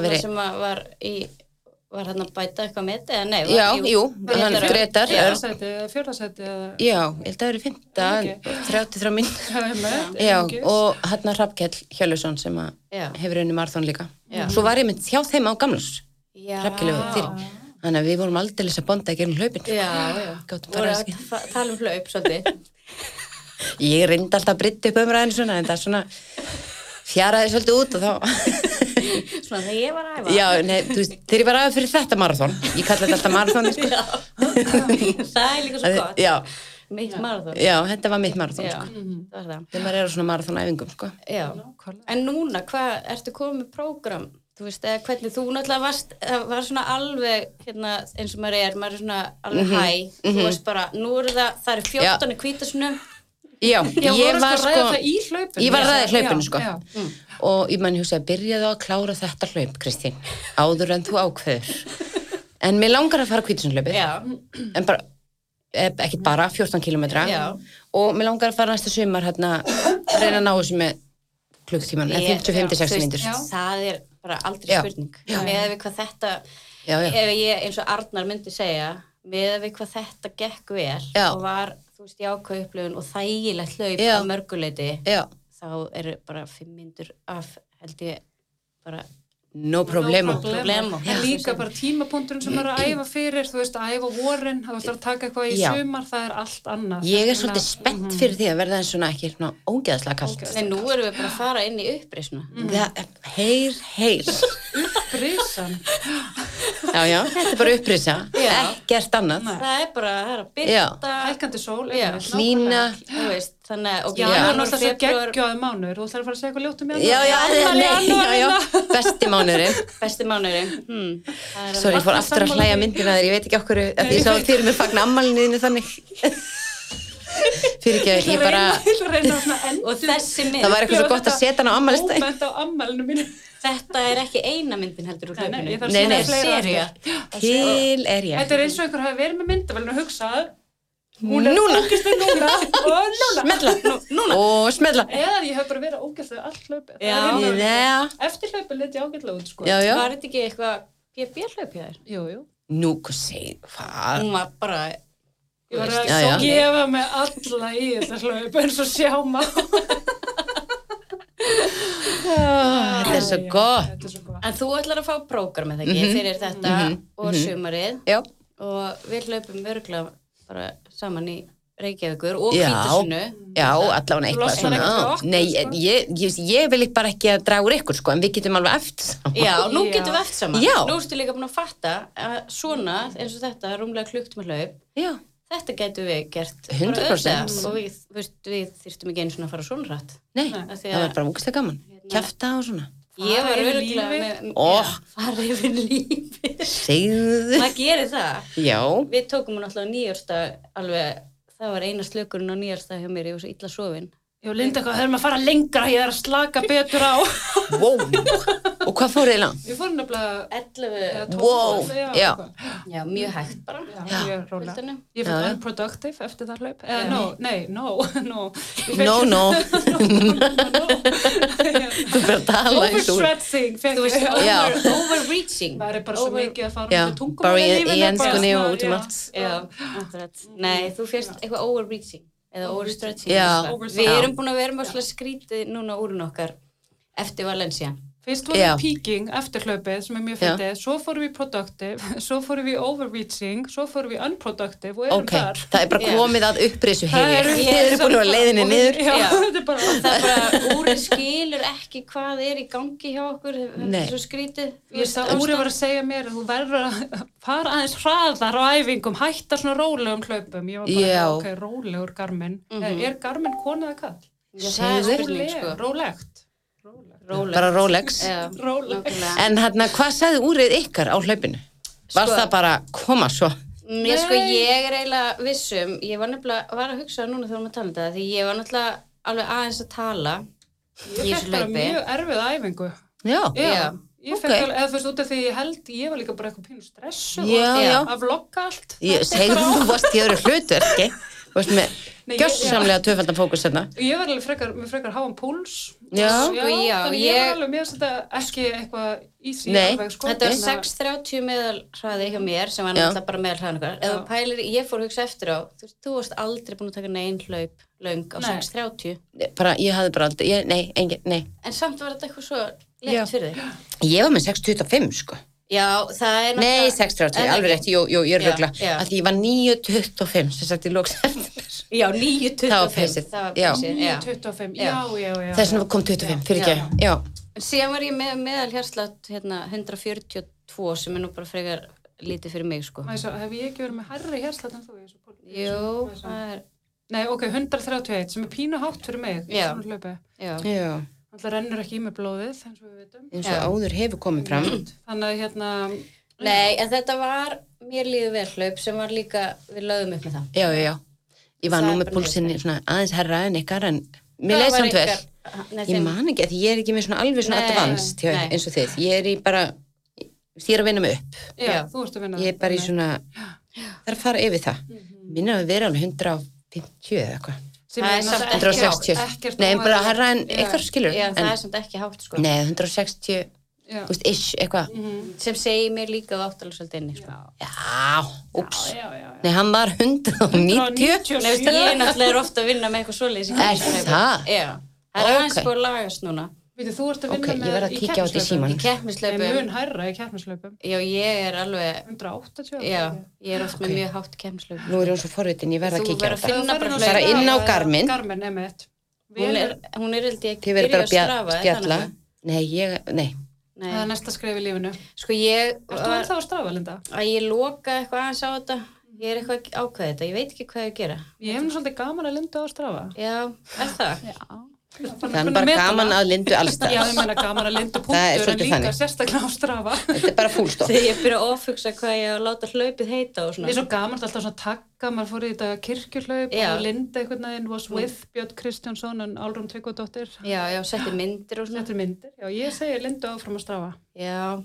var hann að bæta eitthvað með þetta, eða nei? Jú, hann Gretar fjórðasæti já, ég held að það eru 33 minn og hann Hrafnkell Hjörleifsson sem hefur unni maraþon líka svo var ég mynd hjá þeim á Gamlás Hrafnkell þannig að við vorum aldeilis að bonda að gera hlaupin voru að tala hlaup svolítið ég reyndi alltaf að brytta upp umræðinu svona en það svona fjaraði svolítið út og þá svona þegar ég var að æfa já, nei, þú veist, þegar ég var að æfa fyrir þetta maraþon ég kalli þetta alltaf maraþon sko. það er líka svo gott mitt maraþon já, þetta var mitt maraþon sko. þegar maður er á svona maraþonæfingum sko. en núna, hvað, ertu komið með prógram þú veist, eða hvernig þú náttúrulega var svona alveg hérna, eins og maður er svona alveg þú veist bara, nú eru það eru 14 í Hvítasunnu já, ég var sko ég var að ræða í hlaupinu sko og ég hugsaði, byrjaðu að klára þetta hlaup Kristín, áður en þú ákveður en mér langar að fara Hvítasunnuhlaupið en bara, ekki bara 14 kilometra og mér langar að fara næsta sumar hérna, reyna að ná þessu með klukktíman, 55-60 mínútur það er bara aldrei spurning með við hvað þetta ef ég eins og Arnar myndi segja með við hvað þetta gekk vel og var, þú veist, jákvæð upplifun og þægilegt hlaup á mörguleiti þá eru bara 5 mínútur af, held ég, bara no problemo. En líka bara tímapunkturinn sem maður að æfa fyrir, þú veist, að æfa vorin, það var að taka eitthvað í sumar, það er allt annað. Ég er svolítið spennt fyrir því að verða eins svona ekki svona ógeðslega kalt. Nei, nú erum við bara að fara inn í upprisna. Heyr. Upprisan. Já, þetta er bara upprisa, ekkert annað. Það er bara, það er að byrta. Hækkandi sól, hlýna. Þú veist, þannig að... Já, það er náttúrulega svo geggjaði mánuður, þú ætlar að fara að segja eitthvað ljótt um Besti mánuðurinn. Sorry, ég fór aftur að hlæja myndina þegar ég veit ekki okkur að ég sá fyrir mér fagna ammælinu þannig. Fyrir ekki, ég bara... Og þessi mynd... Það var eitthvað svo gott að setja hann á ammælistæð. Óbent á ammælinu mínu. Þetta er ekki eina myndin heldur úr hlaupinu. Nei. Sería. Til er ég. Þetta er eins og einhver hafi verið með myndavælinu að hugsa hún er núna og smella eða ég hef bara verið ógeðslega allt hlaupið eftir hlaupið liti ég ágætlega út sko. Var þetta ekki eitthvað PB-hlaup hjá þér? Jú nú, hvað segir, hvað? Hún var bara Ég var að gefa mig alla í þetta hlaup eins og sjá má. Þetta er svo gott. En þú ætlar að fá prógramið ekki fyrir þetta og sumarið. Já. Og við hlaupum örgulega bara saman í Reykjavíkur og Hvítusinu. Já, allavega eitthvað svona. Nei, ég vil bara ekki að draga úr ykkur, sko, en við getum alveg eftir saman. Já, nú getum við eftir saman. Já. Nú ertu líka búin að fatta að svona, eins og þetta, rúmlega klukktíma hlaup, Já. Þetta getum við gert 100%. Og við þyrftum ekki einu svona að fara svona rætt. Nei, það var bara ógeðslega gaman. Kjafta og svona. Ég var örgulega með fara yfir lífið. Segðu. Það gerir það. Já. Við tókum náttúrulega nýjársdag alveg, það var eina slökurinn á nýjársdag hjá mér, ég var svo illa sofin. Já, Linda, það er maður að fara lengra, ég er að slaka betur á. Wow. Og hvað fóruð þið langt? Við fórum nefnilega 11. Wow. Já. Já, mjög hægt bara. Já, mjög rólega. Ég fyrir unproductive eftir það hlaup. No. No. Þú fyrir að tala eins og... Overstretching. Þú veist, overreaching. Það er bara svo mikið að fara með tungum. Bara í enskunni og út allt. Já, akkurat. Nei, þú fyrst eitthvað overreaching. Eða overstretching. Já. Við erum búin að vera með svona skrítið núna úrun okkar eftir Valencia. Fyrst vorum við peaking eftir hlaupið sem mjög fyndið, svo fórum við productive, svo fórum við overreaching, svo fórum við unproductive og erum þar. Það er bara komið að upprisu hefur. Þið eru búin að leiðinni niður. Já, þetta er bara... Það er bara, úrið skilur ekki hvað er í gangi hjá okkur, þetta er svo skrítið. Úrið var að segja mér að þú verður að fara aðeins hraðar á æfingum, hætta svona rólegum hlaupum. Ég var bara, ok, rólegur Garmin. Er Garmin kona eða kall? Það er spurning, sko. Rólegt. Bara Rolex. En hvað sagði úrið ykkar á hlaupinu? Var það bara koma svo? Ég er eiginlega vissum, ég var nefnilega að hugsa núna þegar maður tala um þetta, því ég var náttúrulega alveg aðeins að tala í þessu hlaupi. Ég fekk bara mjög erfið æfingu. Já. Ég fekk alveg, eða fyrst út af því ég var líka bara eitthvað pínu stressu að vlogga allt. Segðu þú varst í öðru hlutverki. Þú veist með gjössamlega tvöfaldan fókus hérna. Ég var alveg með frekar háan púls. Já. Þannig ég var alveg mér þetta ekki eitthvað easy alveg, sko. Þetta var 6:30 meðalhraði hjá mér sem var náttúrulega bara meðalhraðan okkar. Ef þú pælir, ég fór að hugsa eftir á, þú varst aldrei búin að taka neinn hlaup löng á 6:30. Ég hafði bara aldrei, nei. En samt var þetta eitthvað svo létt fyrir þig. Ég var með 6:25, sko. Já, það er náttúrulega... Nei, 6:30, alveg rétt, jú, ég er rugla. Af því ég var 9:25, sem sagt í lok september. Já, 9:25. Það var peysið. Já, 9:25, já. Þess vegna kom 25, fyrir ekki, já. En síðan var ég með meðalhjartslátt 142 sem nú bara frekar lítið fyrir mig, sko. Hef ég ekki verið með hærri hjartslátt en þú? Jú, það er... Nei, ok, 131, sem pínu hátt fyrir mig. Já. Það rennur ekki í mig blóðið, eins og við veitum. Eins og áður hefur komið fram. Þannig að Nei, en þetta var mér líður vel hlaup sem var líka, við lögðum upp með það. Já. Ég var nú með púlsinni svona aðeins herra en ykkar, en mér leið samt vel. Ég man ekki, því ég er ekki með svona alveg svona advanced eins og þið. Ég er í bara, ég er að vinna mig upp. Já, þú ert að vinna. Ég er bara í svona, það er að fara yfir það. Mín er að vera alveg 150 eða eitthvað. Það er samt 160. Nei, bara herra en eitthvað skilur. Já, það er samt ekki hátt, sko. Nei, 160, þú veist, ish, eitthvað. Sem segir mér líka á áttalega svolítið inni, sko. Já, úps. Nei, hann var 190. Nei, ég er náttúrulega ofta að vinna með eitthvað svoleiðis. Það? Já. Það er aðeins búið að lagast núna. Veitu, þú ert að vinna ég verð að kíkja á þetta í símanum. Í keppnislaupum. Ég mun hærra í keppnislaupum. Já, ég er alveg... 180. Já, ég er oft með mjög hátt keppnislaupum. Nú er hún svo forvitin, ég verð að kíkja á þetta. Þú verð að inn á Garmin. Garmin, emitt. Hún er held ég Þið verður bara að spjalla. Nei. Það er næsta skref í lífinu. Sko ég... Ertu það að strafa, Linda? Að ég loka eitthvað aðeins á þetta. Ég er eitthvað ákveðið þetta. Ég veit ekki hvað ég gera. Ég hef nú svolítið gaman að Linda á strafa. Já, er það? Já. Það er bara gaman að Lindu allstað. Já, ég meina gaman að Lindu punktur en líka sérstaklega á strafa. Þetta er bara fullstopp. Þegar ég byrja að ofhugsa hvað ég að láta hlaupið heita og svona. Ég er svo gaman alltaf svona tagga, maður fór í þetta kirkjuhlaup og Linda einhvern veginn was with Björn Kristjánsson en Álfrún Tryggvadóttir. Já, setti myndir og svona. Setti myndir, já, ég segi Lindu áfram að strafa. Já,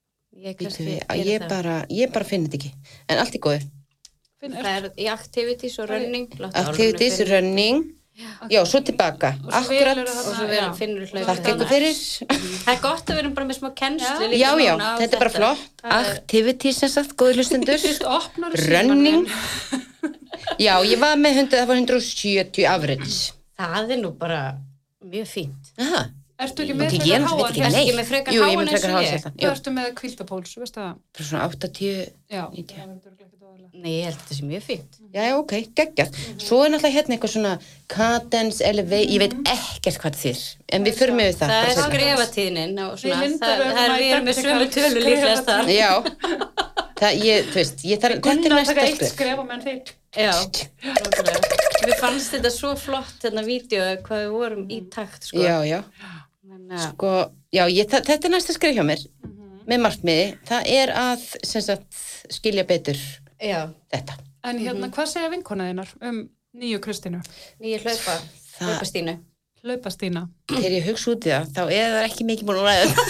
ég bara finn þetta ekki. En allt er góður. Það er í activities og running. Activities, running. Já, svo tilbaka. Akkurat. Og svo finnur þú hlaupið. Takk ykkur fyrir. Það er gott að við erum bara með smá kennslu. Já, þetta er bara flott. Activities sem sagt, góður hlustendur. Running. Já, ég var með 100, það var 170 average. Það nú bara mjög fínt. Aha. Ertu ekki með Ég frekar háan? Ertu ekki með frekar Jú, ég háan með frekar háan eins og ég? sjaldan. Þú ertu með hvíldapóls, veist það? Bara svona 80, Já, 90. það verður ekki dóðilega. Nei, ég held þetta sé mjög fínt. Já, ok, geggjað. Svo náttúrulega hérna eitthvað svona cadence, elevate, ég veit ekkert hvað það þýr. En við förum við það. Það bara skrefatíðnin og svona, Linda við erum með sömu tölu líklegast þar. Já, þú veist, þetta er Gunnar næsta taka eitt skref. skref og menn þeir. Já, nákvæmlega. Mér fannst þetta svo flott, vídeo, hvað við vorum í takt, sko. Já. Sko, já, þetta er næsta skref hjá mér. Með markmiði, það er að, sem sagt, skilja betur þetta. En hérna, hvað segja vinkona þínar nýju Kristínu? Nýju hlaupastínu. Hlaupastína. Þegar ég hugsa út í það, þá er það ekki mikið búin að ræða.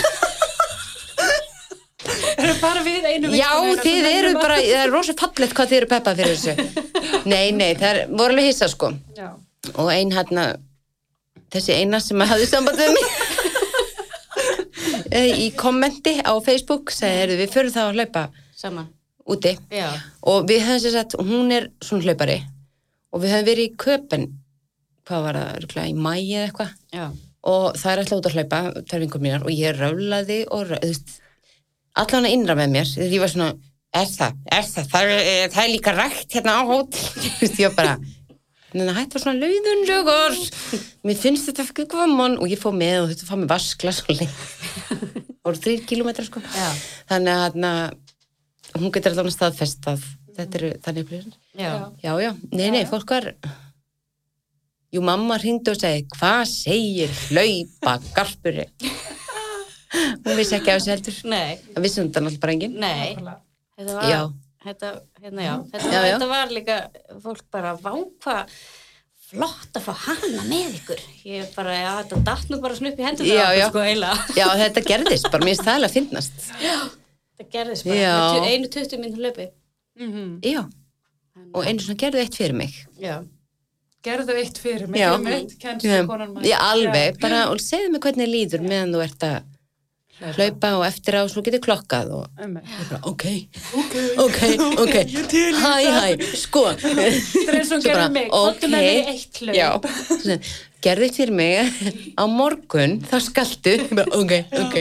Það eru bara við einu vinkona. Já, þið eru bara, það er rosa fallegt hvað þið eru peppað fyrir þessu. Nei, það voru alveg hissa, sko. Já. Og þessi eina sem hafði samband við mig í kommenti á Facebook sagði, við förum þá að hlaupa saman úti. Já. Og við höfum sér sagt, hún er svona hlaupari og við höfum verið í Köpen, hvað var það, örugglega í maí eða eitthvað. Já. Og það er alltaf út að hlaupa, það er vinkonur mínar og ég rálaði og allan að innra með mér, því ég var svona, það er líka rækt hérna á hótel. Ég var bara, þetta var svona lauðunlögur. Mér finnst þetta fyrir gaman og ég fór með og þetta fór með vasklas og leið. Það voru 3 kílómetrar, sko. Já. Þannig að hún getur allavega staðfest að þetta eru þannig upplýðin. Já. Nei, fólk var... Jú, mamma hringdi og segi, hvað segir hlaupa garpuri? Hún vissi ekki af þessu heldur. Nei. Það vissi hún þetta náttúrulega bara enginn. Nei. Þetta var líka fólk bara vákva flott að fá hana með ykkur. Ég bara, þetta datt nú bara snupp í hendur það, sko, eiginlega. Já, þetta gerðist, bara mér stæðilega að finnast. Já, þetta gerðist bara, með 21 mínútur hlaupi. Já, og einu svona gerðu eitt fyrir mig. Já. Gerðu eitt fyrir mig, kennslukonan maður. Já, alveg, bara, og segðu mig hvernig líður meðan þú ert að hlaupa og eftir á, svo getur klokkað og ég bara, ok hæ, sko það er eins og gerði mig, hóttu með mig eitt hlaup. Já, gerðu eitt fyrir mig á morgun, þá skaltu ég bara, ok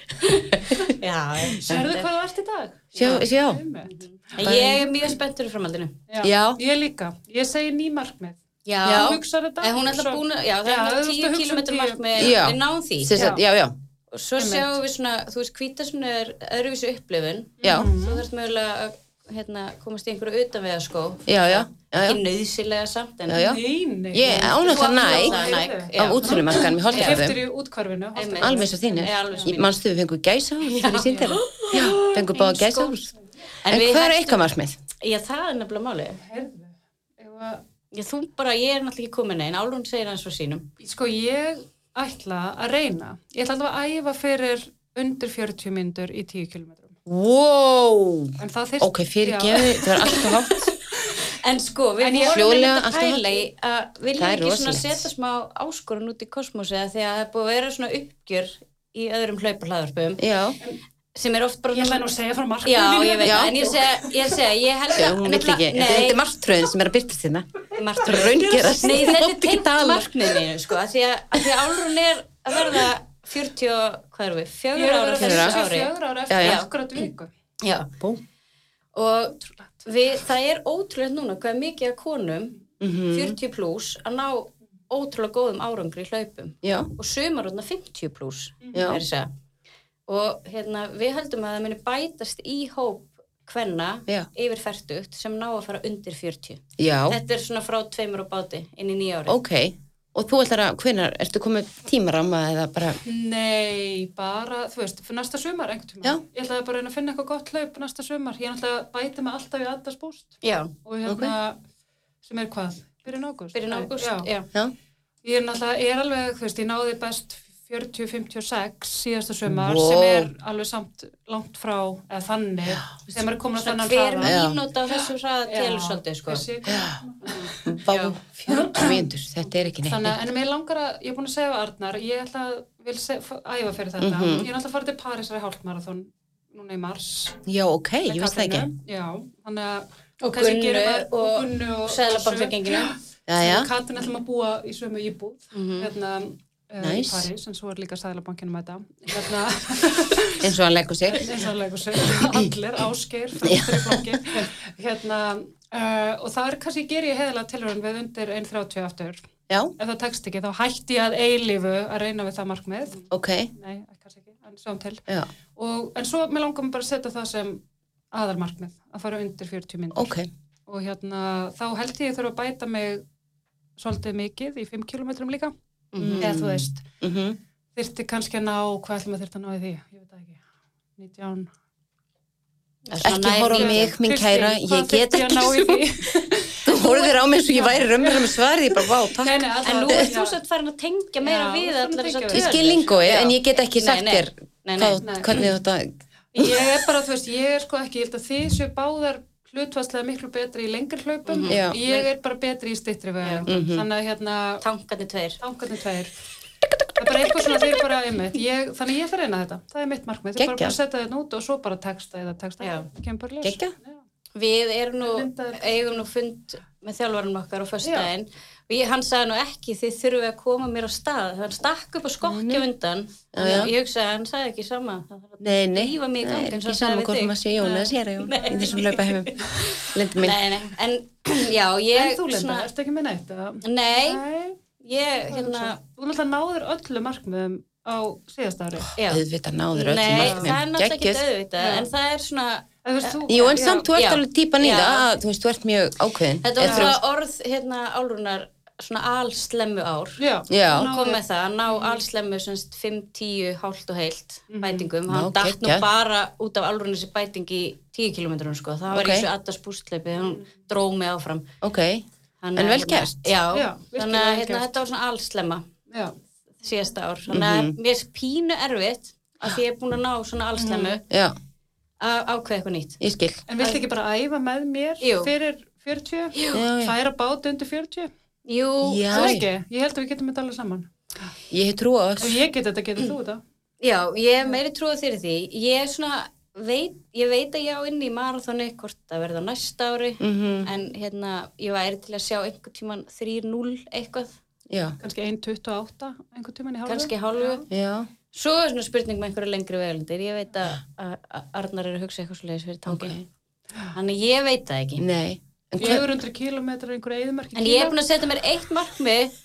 Já, sérðu hvað þú ert í dag? Já. Ég er mjög spenntur í framhaldinu. Já. Ég líka, ég segi ný markmið. Já, hún ætla búin að, já, það er 10 kilometrar markmið, við náum því. Já. Og svo sjáum við svona, þú veist, hvítasunni er öðruvísi upplifun. Já. Þú þarft mögulega að komast í einhverju utanvegaskó. Já. Ekki nauðsynlega samt, en... Já. Nei. Ég ánáttar næg á útsölumarkanum í Holtjarðum. Keyptir í útkvarfinu. Alveg svo þínir. Manstu við fengum gæsahús fyrir síndir. Já, fengum báða gæsahús. En hvað er eitthvað markmið? Já, það er nefnilega málið. Já, þú bara, ég er náttúrulega ekki komin einn. Álfrún segir hans frá sínum. Sko, ég ætla að reyna. Ég ætla alltaf að æfa fyrir undir 40 mínútur í 10 kilometrum. Wow! En það þyrst... Ok, fyrirgefi, það er alltaf hátt. En sko, við vorum að pæla í að vilja ekki svona setja smá áskorun út í kosmosi því að það er búið að vera svona uppgjör í öðrum hlaupahlaðarpum. Já. Sem er oft bara... Ég ætla nú að segja frá markmiðinu. Já, ég veit það, en ég held að... Hún vill ekki, þetta er marktröðin sem er að byrtast þérna. Raungerast. Nei, þetta er tengt markmiðinu, sko, að því að Álfrún er að verða 40, hvað erum við, 4 ára þessu ári. 4 ára eftir akkurat viku. Já. Og það er ótrúlega núna hvað er mikið af konum, 40 plus, að ná ótrúlega góðum árangri í hlaupum. Já. Og sumar 50 plus, Já. er þess að. Og við höldum að það muni bætast í hóp kvenna yfir 40 sem ná að fara undir 40. Já. Þetta er svona frá 2 á báti inn í 9 ári. Ok, og þú ætlar að, hvenær, ertu komið tímaramma eða bara? Nei, bara, þú veist, fyrir næsta sumar einhvern tíma. Já. Ég ætlaði bara að finna eitthvað gott hlaup næsta sumar. Ég ætlaði að bæta mig alltaf í Adidas Boost. Já. Og sem er hvað? Byrjun ágúst. Já. Ég er alveg, þú veist, ég náði best 40-56 síðasta sumar sem er alveg samt langt frá eða þannig sem er komin á þennan hraða. Hver mínúta á þessu hraða telur svolítið, sko. Vá, 40 mínútur, þetta er ekki neitt. Þannig, en mér langar að, ég er búin að segja Arnar, ég vil æfa fyrir þetta. Ég er alltaf að fara til Parísar í hálfmarathon núna í mars. Já, ok, ég veist það ekki. Já, þannig að og Gunnu og Seðlabankagenginu. Katrin ætlum að búa í sömu íbúð hérna í París, en svo líka Seðlabankinn með þetta eins og hann leggur sig allir, Ásgeir fremstri flokki hérna og það kannski ger ég heiðalega tilraun við undir 1.30 aftur ef það tekst ekki, þá hætti ég að eilífu að reyna við það markmið nei, kannski ekki, en sjáum til en svo mér langar bara að setja það sem aðalmarkmið, að fara undir 40 mínútur og hérna, þá held ég þurfa að bæta mig svolítið mikið í 5 kilometrum líka eða þú veist þyrfti kannski að ná, hvað ætlum að þyrfti að ná í því ég veit það ekki 19 ekki horfa á mig, mín kæra ég get ekki þú horfðir á mig eins og ég væri raunverulega með svarið ég bara, vá, takk en nú ert þú satt farin að tengja meira við allar þessar tölur ég skil lingói, en ég get ekki sagt þér hvernig þetta ég bara, þú veist, ég sko ekki ég held að þið séu báðar hlutfallslega miklu betri í lengri hlaupum ég bara betri í styttri vegum þannig að hérna tankarnir tveir það bara eitthvað svona þeir bara einmitt þannig ég þarf að reyna þetta, það mitt markmið þið bara setja þetta út og svo bara texta kemur bara ljós við eigum nú fund með þjálfarinn okkar á föstudaginn og hann sagði nú ekki þið þurfum að koma mér á stað hann stakk upp á skokki undan ég hugsaði hann sagði ekki sama lífa mig í gang ekki sama hvort maður sé Jón eða sér Jón í þessum hlaupa hefum lindum minn en já ég en þú Linda, ertu ekki með neitt? Nei ég hérna þú náttúrulega náður öllu markmiðum á síðasta ári auðvitað náður öllu markmiðum það er náttúrulega ekki auðvitað en það er svona jú en samt þú ert alveg típan í það þú veist þú ert mjög ákveðin þetta var svona orð hérna Álfrúnar svona alslemmu ár hún kom með það, ná alslemmu 5, 10, hálft og heilt bætingum, hann datt nú bara út af Álfrúnar þessi bæting í 10 kilometrum sko, það var eins og Addas bústleipi hann dróð mig áfram en vel gert þannig að þetta var svona alslemma síðasta ár, þannig að mér er pínu erfitt að ég er búin að ná svona alslemmu að ákveða eitthvað nýtt ég skil en viltu ekki bara æfa með mér fyrir 40 færa bát undir 40 jú, það ekki, ég held að við getum þetta alveg saman ég hef trú á ef ég get þetta, getur þú þetta já, ég hef meiri trú á þér því ég er svona, ég veit að ég á inn í marathoni hvort það verða næsta ári en hérna, ég væri til að sjá einhvern tíman 3:0 eitthvað kannski 1:28 einhvern tíman í hálfu kannski hálfu svo er svona spurning með einhverju lengri vegalengdir ég veit að Arnar er að hugsa eitthvað svoleiðis fyrir tangin þannig ég veit það ekki nei 400 kilometrar einhverja eyðimarki en ég er búin að setja mér eitt markmið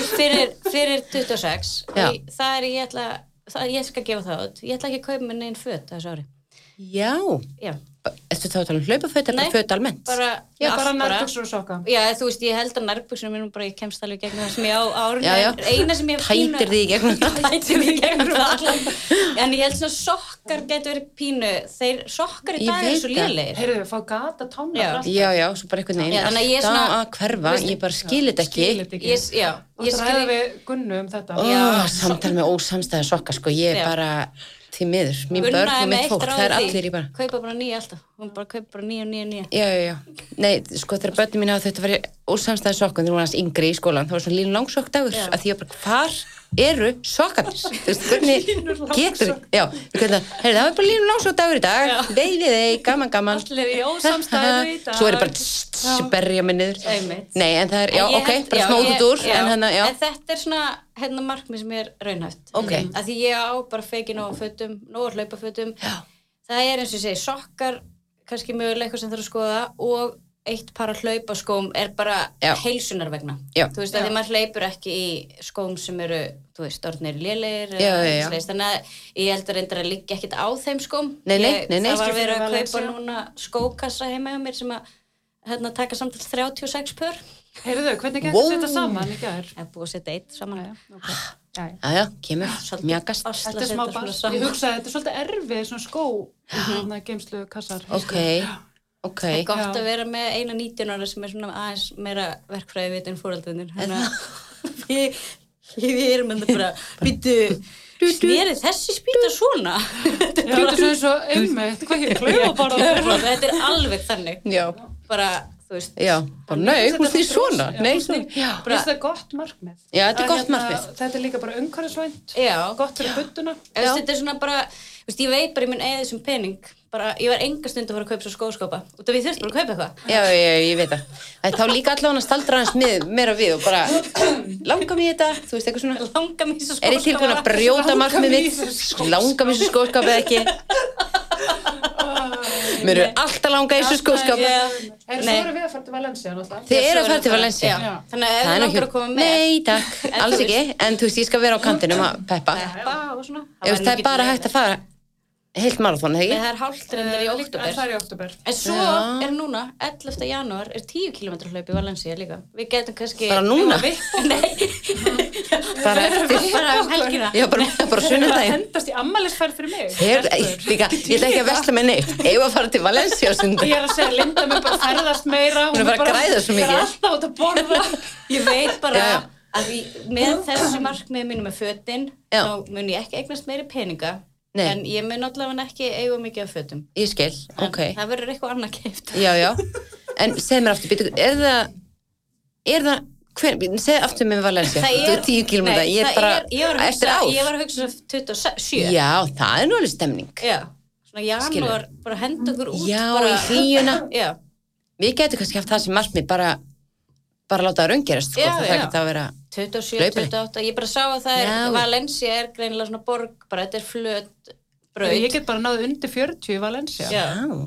fyrir 26 og það er ég skal gefa það út ég ætla ekki að kaupa mér neginn föt þessu ári já Ertu þá að tala hlaupaföt eða bara föt almennt? Bara nærbuxur og sokka. Já, þú veist, ég held að nærbuxunum mínum bara ég kemst alveg gegnum það sem ég á árinu. Eina sem ég hef Tætir því gegnum það. Tætir því gegnum það. En ég held svona sokkar getur verið pínu. Þeir sokkar í dag svo lélegir. Heyrðu, fá gata tónar. Já, svo bara einhvern veginn. Alltaf að hverfa, ég bara skilit ekki. Ég skil við Gunnu þetta. Samtal með ósamstæða sokka, sko. Ég bara... Því miður, mín börn og mitt fólk, það er allir í bara. Kaupa bara nýja alltaf, hún bara kaupa bara nýja. Já. Nei, sko þegar börnum mín hafa þetta verið ósamstæði sokkun, þegar hún var hans yngri í skólan, það var svona línu langsokkdagur, að því ég bara, hvar eru sokkarnir? Þú veist, hvernig getur þið? Já, það var bara línu langsokkdagur í dag, veiðið, gaman. Allir í ósamstæðu í dag. Svo er bara berja mig niður. Nei, en það er, já, ok, bara smá út, en þetta er svona markmið sem er raunhæft að því ég á bara feiki nóg fötum nóg hlaupafötum það er eins og ég segi, sokkar kannski mögulega eitthvað sem þarf að skoða og eitt par hlaupaskóm er bara heilsunar vegna þú veist að því maður hleypur ekki í skóm sem eru, þú veist, orðnir lélegir þannig að ég held að reyndar að liggja ekkit á þeim skóm það var verið að kaupa núna skókassa heima hjá mér sem að taka samtals 36 pör. Heyrðu, hvernig getur þetta saman í gær? Ég hef búið að setja eitt saman. Já, kemur, mjagast. Þetta er smá bast. Ég hugsaði, þetta er svolítið erfið, svona skó, geymslu kassar. Ok. Það er gott að vera með eina 19 ára sem er svona aðeins meira verkfræði vit en fóreldrarnir. Við erum enda bara, snerið þessi spýta svona. Þetta er svona eins og einmitt, hvað ekki, klaufa bara. Þetta er alveg þannig. Já. Bara, þú veist. Já, bara nei, hún snýr svona. Nei, svona. Bara þetta gott markmið. Já, þetta gott markmið. Þetta líka bara umhverfisvænt. Já. Gott fyrir budduna. Þetta svona bara, þú veist, ég veit bara ég mun eða þessum pening. Bara, ég var enga stund að fara að kaupa svo skóskápa. Út af ég þurfti bara að kaupa eitthvað. Já, ég veit það. Þá líka allavega að staldra hans meira við og bara langar mér þetta, þú veist, eitthvað svona. Langar mér svo skóskápa. Ég tilbúin að brjóta markmið mitt? Langar mér svo skóskáp eða ekki? Mér alltaf langa í svo skóskáp. Svo erum við að fara til Valencia náttúrulega. Þið eru að fara til Valencia. Þannig að ef þið langar að koma með. Nei, takk, alls ekki. En þú veist, ég skal vera á kantinum að peppa. Og svona. Það er bara hægt að fara heilt marathon, eða ekki? Það er hálftrendir í október. Það er í október. En svo er núna, 11. janúar, 10 km hlaup í Valencia líka. Við getum kannski... Bara núna? Nei. Bara eftir? Bara helgina. Já, bara sunnudaginn. Það hendast í ammælisferð fyrir mig. Líka, ég ætla ekki að versla með neitt. Eigum að fara til Valencia á sunnudag. Ég er að segja, Linda mér bara ferðast meira. Hún er bara að græða svo mikið. Ég er alltaf út að borða. Ég veit bara að með þessu markmiði mínu með fötin, þá mun ég ekki eignast meiri peninga. Nei. En ég mun allavega ekki eiga mikið af fötum. Ég skil, ok. Það verður eitthvað annað keypt. Já. En segð mér aftur, er það, segð aftur með Valencia. Það er 10 kilometra, ég er bara eftir ár. Ég var að hugsa 27. Já, það er nú alveg stemning. Já, svona janúar, bara henda okkur út. Já, í hlýjuna. Já. Við getum kannski haft það sem markmið, bara láta það raungerast, sko. Það er ekki að vera 27, 28, ég bara sá að það Valencia er greinilega svona borg, bara þetta er flöt braut. Ég get bara náðu undir 40 í Valencia. Já.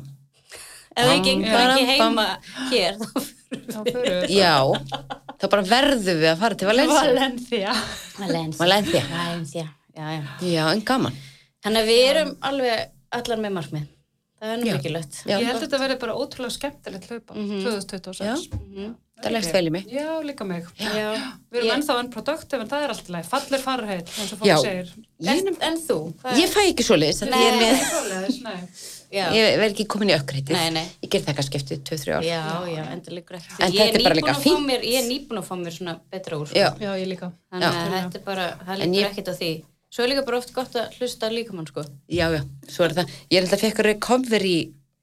Ef við gengur ekki heima hér, þá fyrir við. Já, þá bara verðum við að fara til Valencia. Valencia. Já, en gaman. Þannig að við erum alveg allar með markmið. Það er nú mikilvægt. Ég held að þetta verði bara ótrúlega skemmtilegt hlaupa 2026. Það leggst vel í mig. Já, líka mig. Við erum ennþá unproductive, en það er alltaf leið. Fallir fararheit, eins og fólk segir. En þú? Ég fæ ekki svoleiðis. Nei. Ég verð ekki komin í ökkreiti. Nei. Ég ger það kannski eftir 2-3 ár. Já, endur líkur eftir. En þetta er bara líka fínt. Ég er nýbúin að fá mér svona betra úr. Já, ég líka. Þannig að þetta er bara, það líkur ekkert á því. Svo er líka bara oft gott að hlusta líkamann, sko. Já, svo er það. Ég er alltaf fekk recovery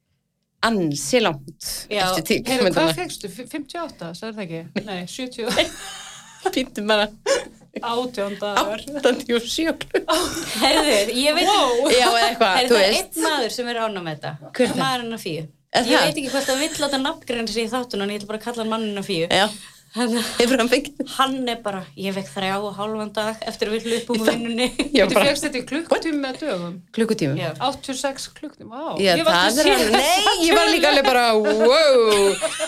ansi langt eftir 10 km. Hvað fekkstu? 58, sagði það ekki? Nei, 70. Píntum bara 18 dagar. 87 klukk. Herðu, ég veit Já, eitthvað, þú veist. Það er einn maður sem er ánað með þetta. Hver er það? Maðurinn af Fíu. Ég veit ekki hvort það vill láta nafngreina sig í þáttunum, en ég ætla bara að kalla hann manninn af Fíu. Já. Hann er bara, ég vekk 3,5 dag eftir að við hlupum úr vinnunni. Þú fegst þetta í klukkutími með dögum? Klukkutími? 86 klukkutími, vá. Já, það er alveg, nei, ég var líka alveg bara, wow.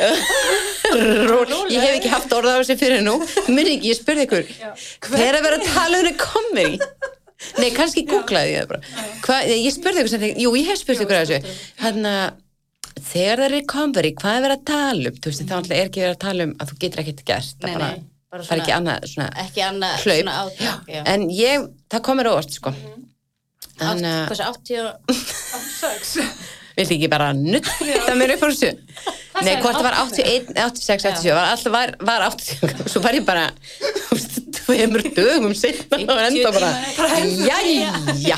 Ég hef ekki haft orð á þessu fyrir nú. Muni ekki, ég spurði ykkur, hver að vera að tala um recovery? Nei, kannski googlaði ég það bara. Ég spurði ykkur sem þegar, ég hef spurði ykkur á þessu. Þannig að þegar það er recovery, hvað er verið að tala um? Þú veist, þá er ekki verið að tala um að þú getur ekkert gert. Það er ekki annað svona hlaup. En það kom mér óvart, sko. Hvað sé, 86? Viltu ekki bara nutta mér upp á þessu? Nei, hvort það var 81, 86, 87, var 80, svo var ég bara, 2 dögum seinna og enda bara, jæja.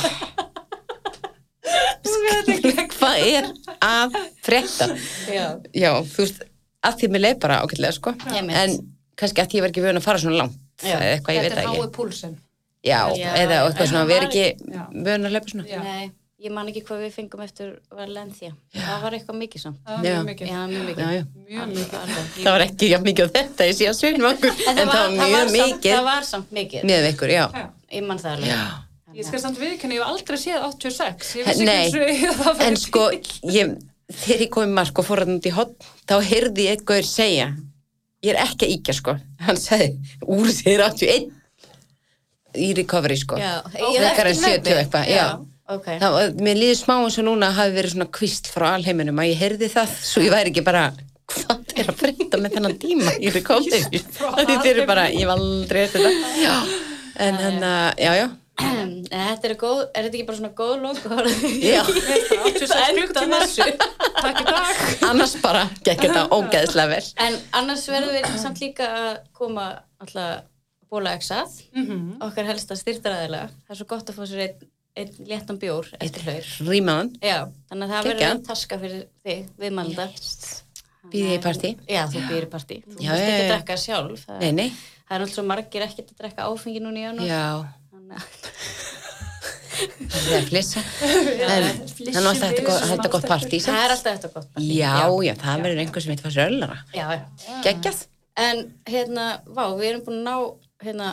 Hvað er að frétta? Já, þú veist, að því mér leið bara ágætlega, sko. En kannski að því ég var ekki vön að fara svona langt. Eitthvað, ég veit ekki. Þetta er hái púlsinn. Já, eða eitthvað svona, við erum ekki vön að hlaupa svona. Nei, ég man ekki hvað við fengum eftir Valencia. Það var eitthvað mikið samt. Mjög mikið. Já, mjög mikið. Mjög mikið. Það var ekki mikið á þetta, ég sé að sveinum okkur. En það var mjög mikið. Það var samt mikið. Með ykkur, já. Ég man það alveg. Ég skal samt viðurkenna, ég hef aldrei séð 86. Nei, en sko, þegar ég kom í mark og fór hann út í horn, þá heyrði ég eitthvað segja, ég er ekki að ýkja, sko. Hann sagði, úr þér 81 í recovery, sko. Já, þegar en 70 eitthvað, já. Okay. Mér líður smá eins og núna hafi verið svona kvist frá alheiminum að ég heyrði það, svo ég væri ekki bara, hvað er að breyta með þennan tíma í recovery? Þetta er bara, ég hef aldrei þetta. Já, en hann, já. Þetta er þetta ekki bara svona góð lók? Já. 86 klukkutíma. Takk í dag. Annars bara gekk þetta ógeðslega vel. En annars verðum við samt líka að koma alltaf bólaexað, okkar helsta styrktaraðilega. Það er svo gott að fá sér einn léttan bjór eftir hlaup. Rímaðan. Já, þannig að það verður einn taska fyrir þig, viðmælanda. Býð ég í partí? Já, þú býðir í partí. Þú Já, mást ekki já. að drekka sjálf. Nei. Það alltaf svo margir ekkert að drekka áfengi núna í janúar. Já. Það er flissa. En nú er þetta gott partí. Það er alltaf þetta gott partí. Já, það verður einhver sem eitthvað sér öllara. Já. Geggjað. En við erum búin að ná,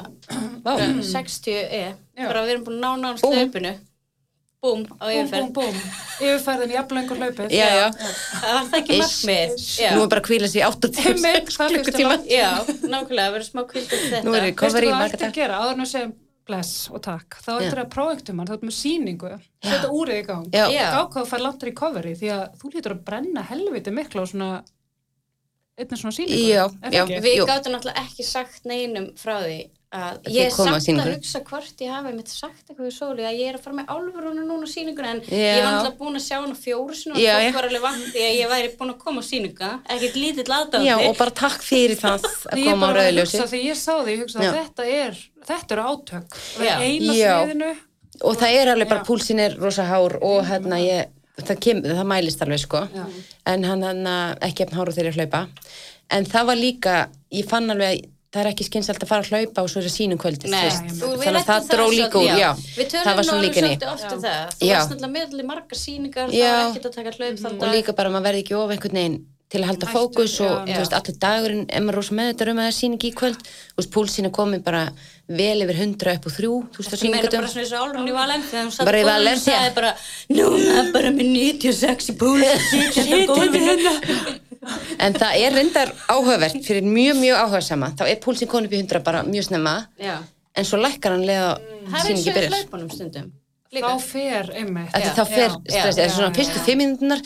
60 bara við erum búin að ná hlaupinu. Búm, á yfirferð. Búm. Yfirferðin í jafnlöngur hlaupið. Já. Það var það ekki markmið. Nú er bara að hvíla sig 80 klukkutíma. Já, nákvæmlega, verður smá hvíldið þetta. Nú er ég cover í marga dag. Veistu hvað ætti að gera, áður en að segja bless og takk. Þá ættir að prófektumann, þá ættir með sýningu. Þetta úrið í gang. Gá hvað þú fær langt í coveri, því að þú lítur að brenna helviti mikla á svona einnig svona sýningu. Já. Við gátum náttúrulega ekki sagt neinum frá því að ég er samt að hugsa hvort ég hafi mitt sagt eitthvað við Sólu að ég er að fara með álfuruna núna á sýninguna en ég var náttúrulega búin að sjá hana 4 sinni og fólk var alveg vant því að ég væri búin að koma á sýninga, ekkert lítill aðdáandi. Já, og bara takk fyrir það að koma á rauðljósi. Þegar ég sá því, ég hugsa að þetta eru átök. Eina sviðinu. Og það er alveg bara, púlsin er rosa hár og það mælist alveg sko. En hann ekki jafn hár og þeirri hlaupa. En það var líka, ég fann alveg það er ekki skynselt að fara að hlaupa á svo sínum kvöldið. Þannig að það dró líka úr, já. Við tölum nú alveg svolítið oft það. Þú varst náttúrulega meðalið margar sýningar, það var ekkert að taka hlaup þannig. Og líka bara maður verði ekki of einhvern veginn til að halda fókus og þú veist, allir dagurinn, ef maður rosa með þetta að það er sýning í kvöld, þú veist, púlsinn er komin bara vel yfir 100 upp og 3, þú veist, á sýningatum. Það meira bara svona eins og Álfrún í Valentíu, hún bara í Valentíu. sagði bara, núna bara með 96 í púls, En það er reyndar áhugavert fyrir mjög áhugasama. Þá er púlsinn komin upp í 100 bara mjög snemma, en svo lækkar hann leið á sýningi byrjar. Það er eins og hlaupunum stundum. Þá fer einmitt. Þá fer stress, það er svona fyrstu 5 mínúturnar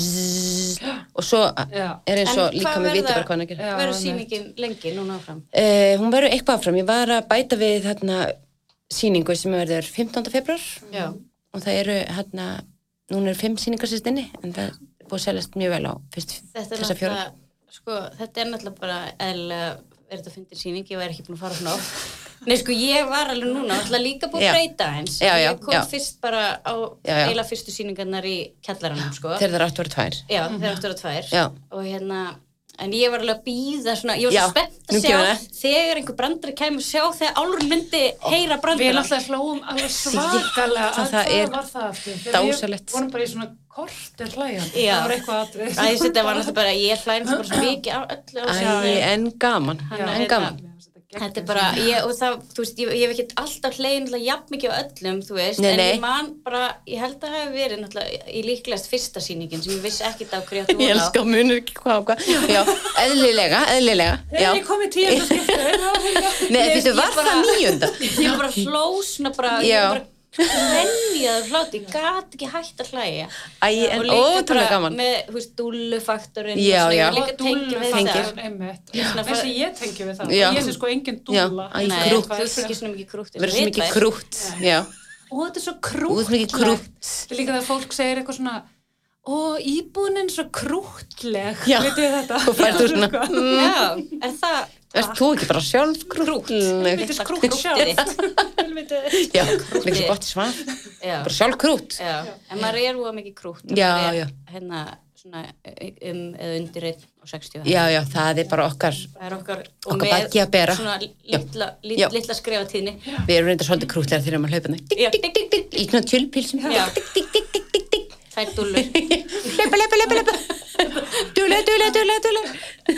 og svo er eins og líka með vita bara hvað hann að gera. En hvað verður sýningin lengi núna áfram? Hún verður eitthvað áfram. Ég var að bæta við sýningu sem verður 15. febrúar og það eru núna eru 5 sýningar sérst inni en það er búið að seljast mjög vel á þessa 4. Sko, þetta er náttúrulega bara eðlilega þetta fyndin sýning, ég væri ekki búin að fara svona á. Nei, sko, ég var alveg núna, alltaf líka búin að breyta eins. Ég kom fyrst bara á eiginlega fyrstu sýningarnar í kjallaranum, sko. Þegar það áttu að vera 2. Já, þegar áttu að vera 2. Og en ég var alveg að bíða svona, ég var svo spennt að sjá þegar einhver brandari kemur sjá þegar Álfrún myndi heyra brandara. Við alltaf hlóum alveg svakalega að hvað var það aftur. Dásalegt. Við vorum bara í svona kortir hlægjandi. Það var eitthvað atrið. Þetta var náttúrulega bara, ég hlæði bara svo mikið á öllu. En gaman. Þetta er bara, og það, þú veist, ég hef ekki alltaf hlegin jafn mikið á öllum, þú veist, en ég man bara, ég held að það hefur verið náttúrulega í líklegast fyrsta sýningin sem ég vissi ekkert af hverju að þú Ég elska munur ekki hvað. Já, eðlilega. Þegar ég kom í 10. skipti. Nei, þetta var það 9. Ég bara hló svona bara, ég bara venjaður hláti, ég gat ekki hægt að hlæja. En ótrúlega gaman. Með, þú veist, dúllufaktorinn. Já. Líka tengi við það. Þessi ég tengi við það. Ég sé sko engin dúlla. Krútt. Þú veist ekki svona mikið krútt. Verður svo mikið krútt, já. Og þetta er svo krúttlegt. Þetta er líka þegar fólk segir eitthvað svona íbúðin svo krúttleg. Vitið þið þetta? Og færðu svona. Já, er það Erst þú ekki bara sjálf krútt? Þetta er krútt sjálf. Já, líka svo gott svar. Bara sjálf krútt. Já, en maður er úr mikið krútt. Já. Hérna svona eða undir 1,60. Já, það er bara okkar baggi að bera. Svona litla skrifatíðni. Við erum reynda svolítið krúttlega þegar við erum að hlaupa þarna. Í svona tjölpilsum. Já. Þær dúllur. Hlaupa. Dúlla.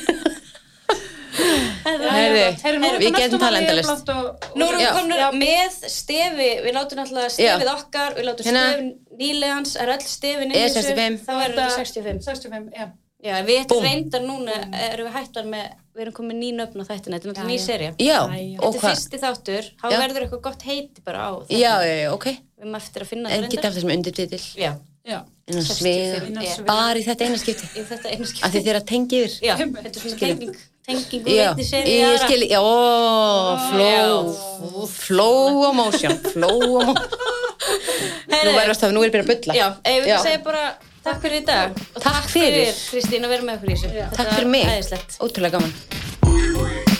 Við getum tala endalaust. Nú erum við komin með stefi. Við látum alltaf stefið okkar, við látum stefið nýlegans, er öll stefin inn í þessu. 65. Það verður 65. Já, við reyndar núna, erum við hættar með, við erum komið ný nöfn á þættina, þetta er náttúrulega ný sería. Já, þetta er fyrsti þáttur, þá verður eitthvað gott heiti bara á þetta. Já, ok. Við erum eftir að finna það reyndar. En geta af þessum undirtitil. Já. Innan svið, bara í þetta eina skipti. Í þetta eina skipti. Af því þið að tengja yfir. Já, þetta er svona tenging úr einni seríu í aðra. Flow motion. Nú er byrjað að bulla. Já, ég vil segja bara takk fyrir í dag. Og takk fyrir Kristín að vera með okkur í þessu. Takk fyrir mig. Ótrúlega gaman.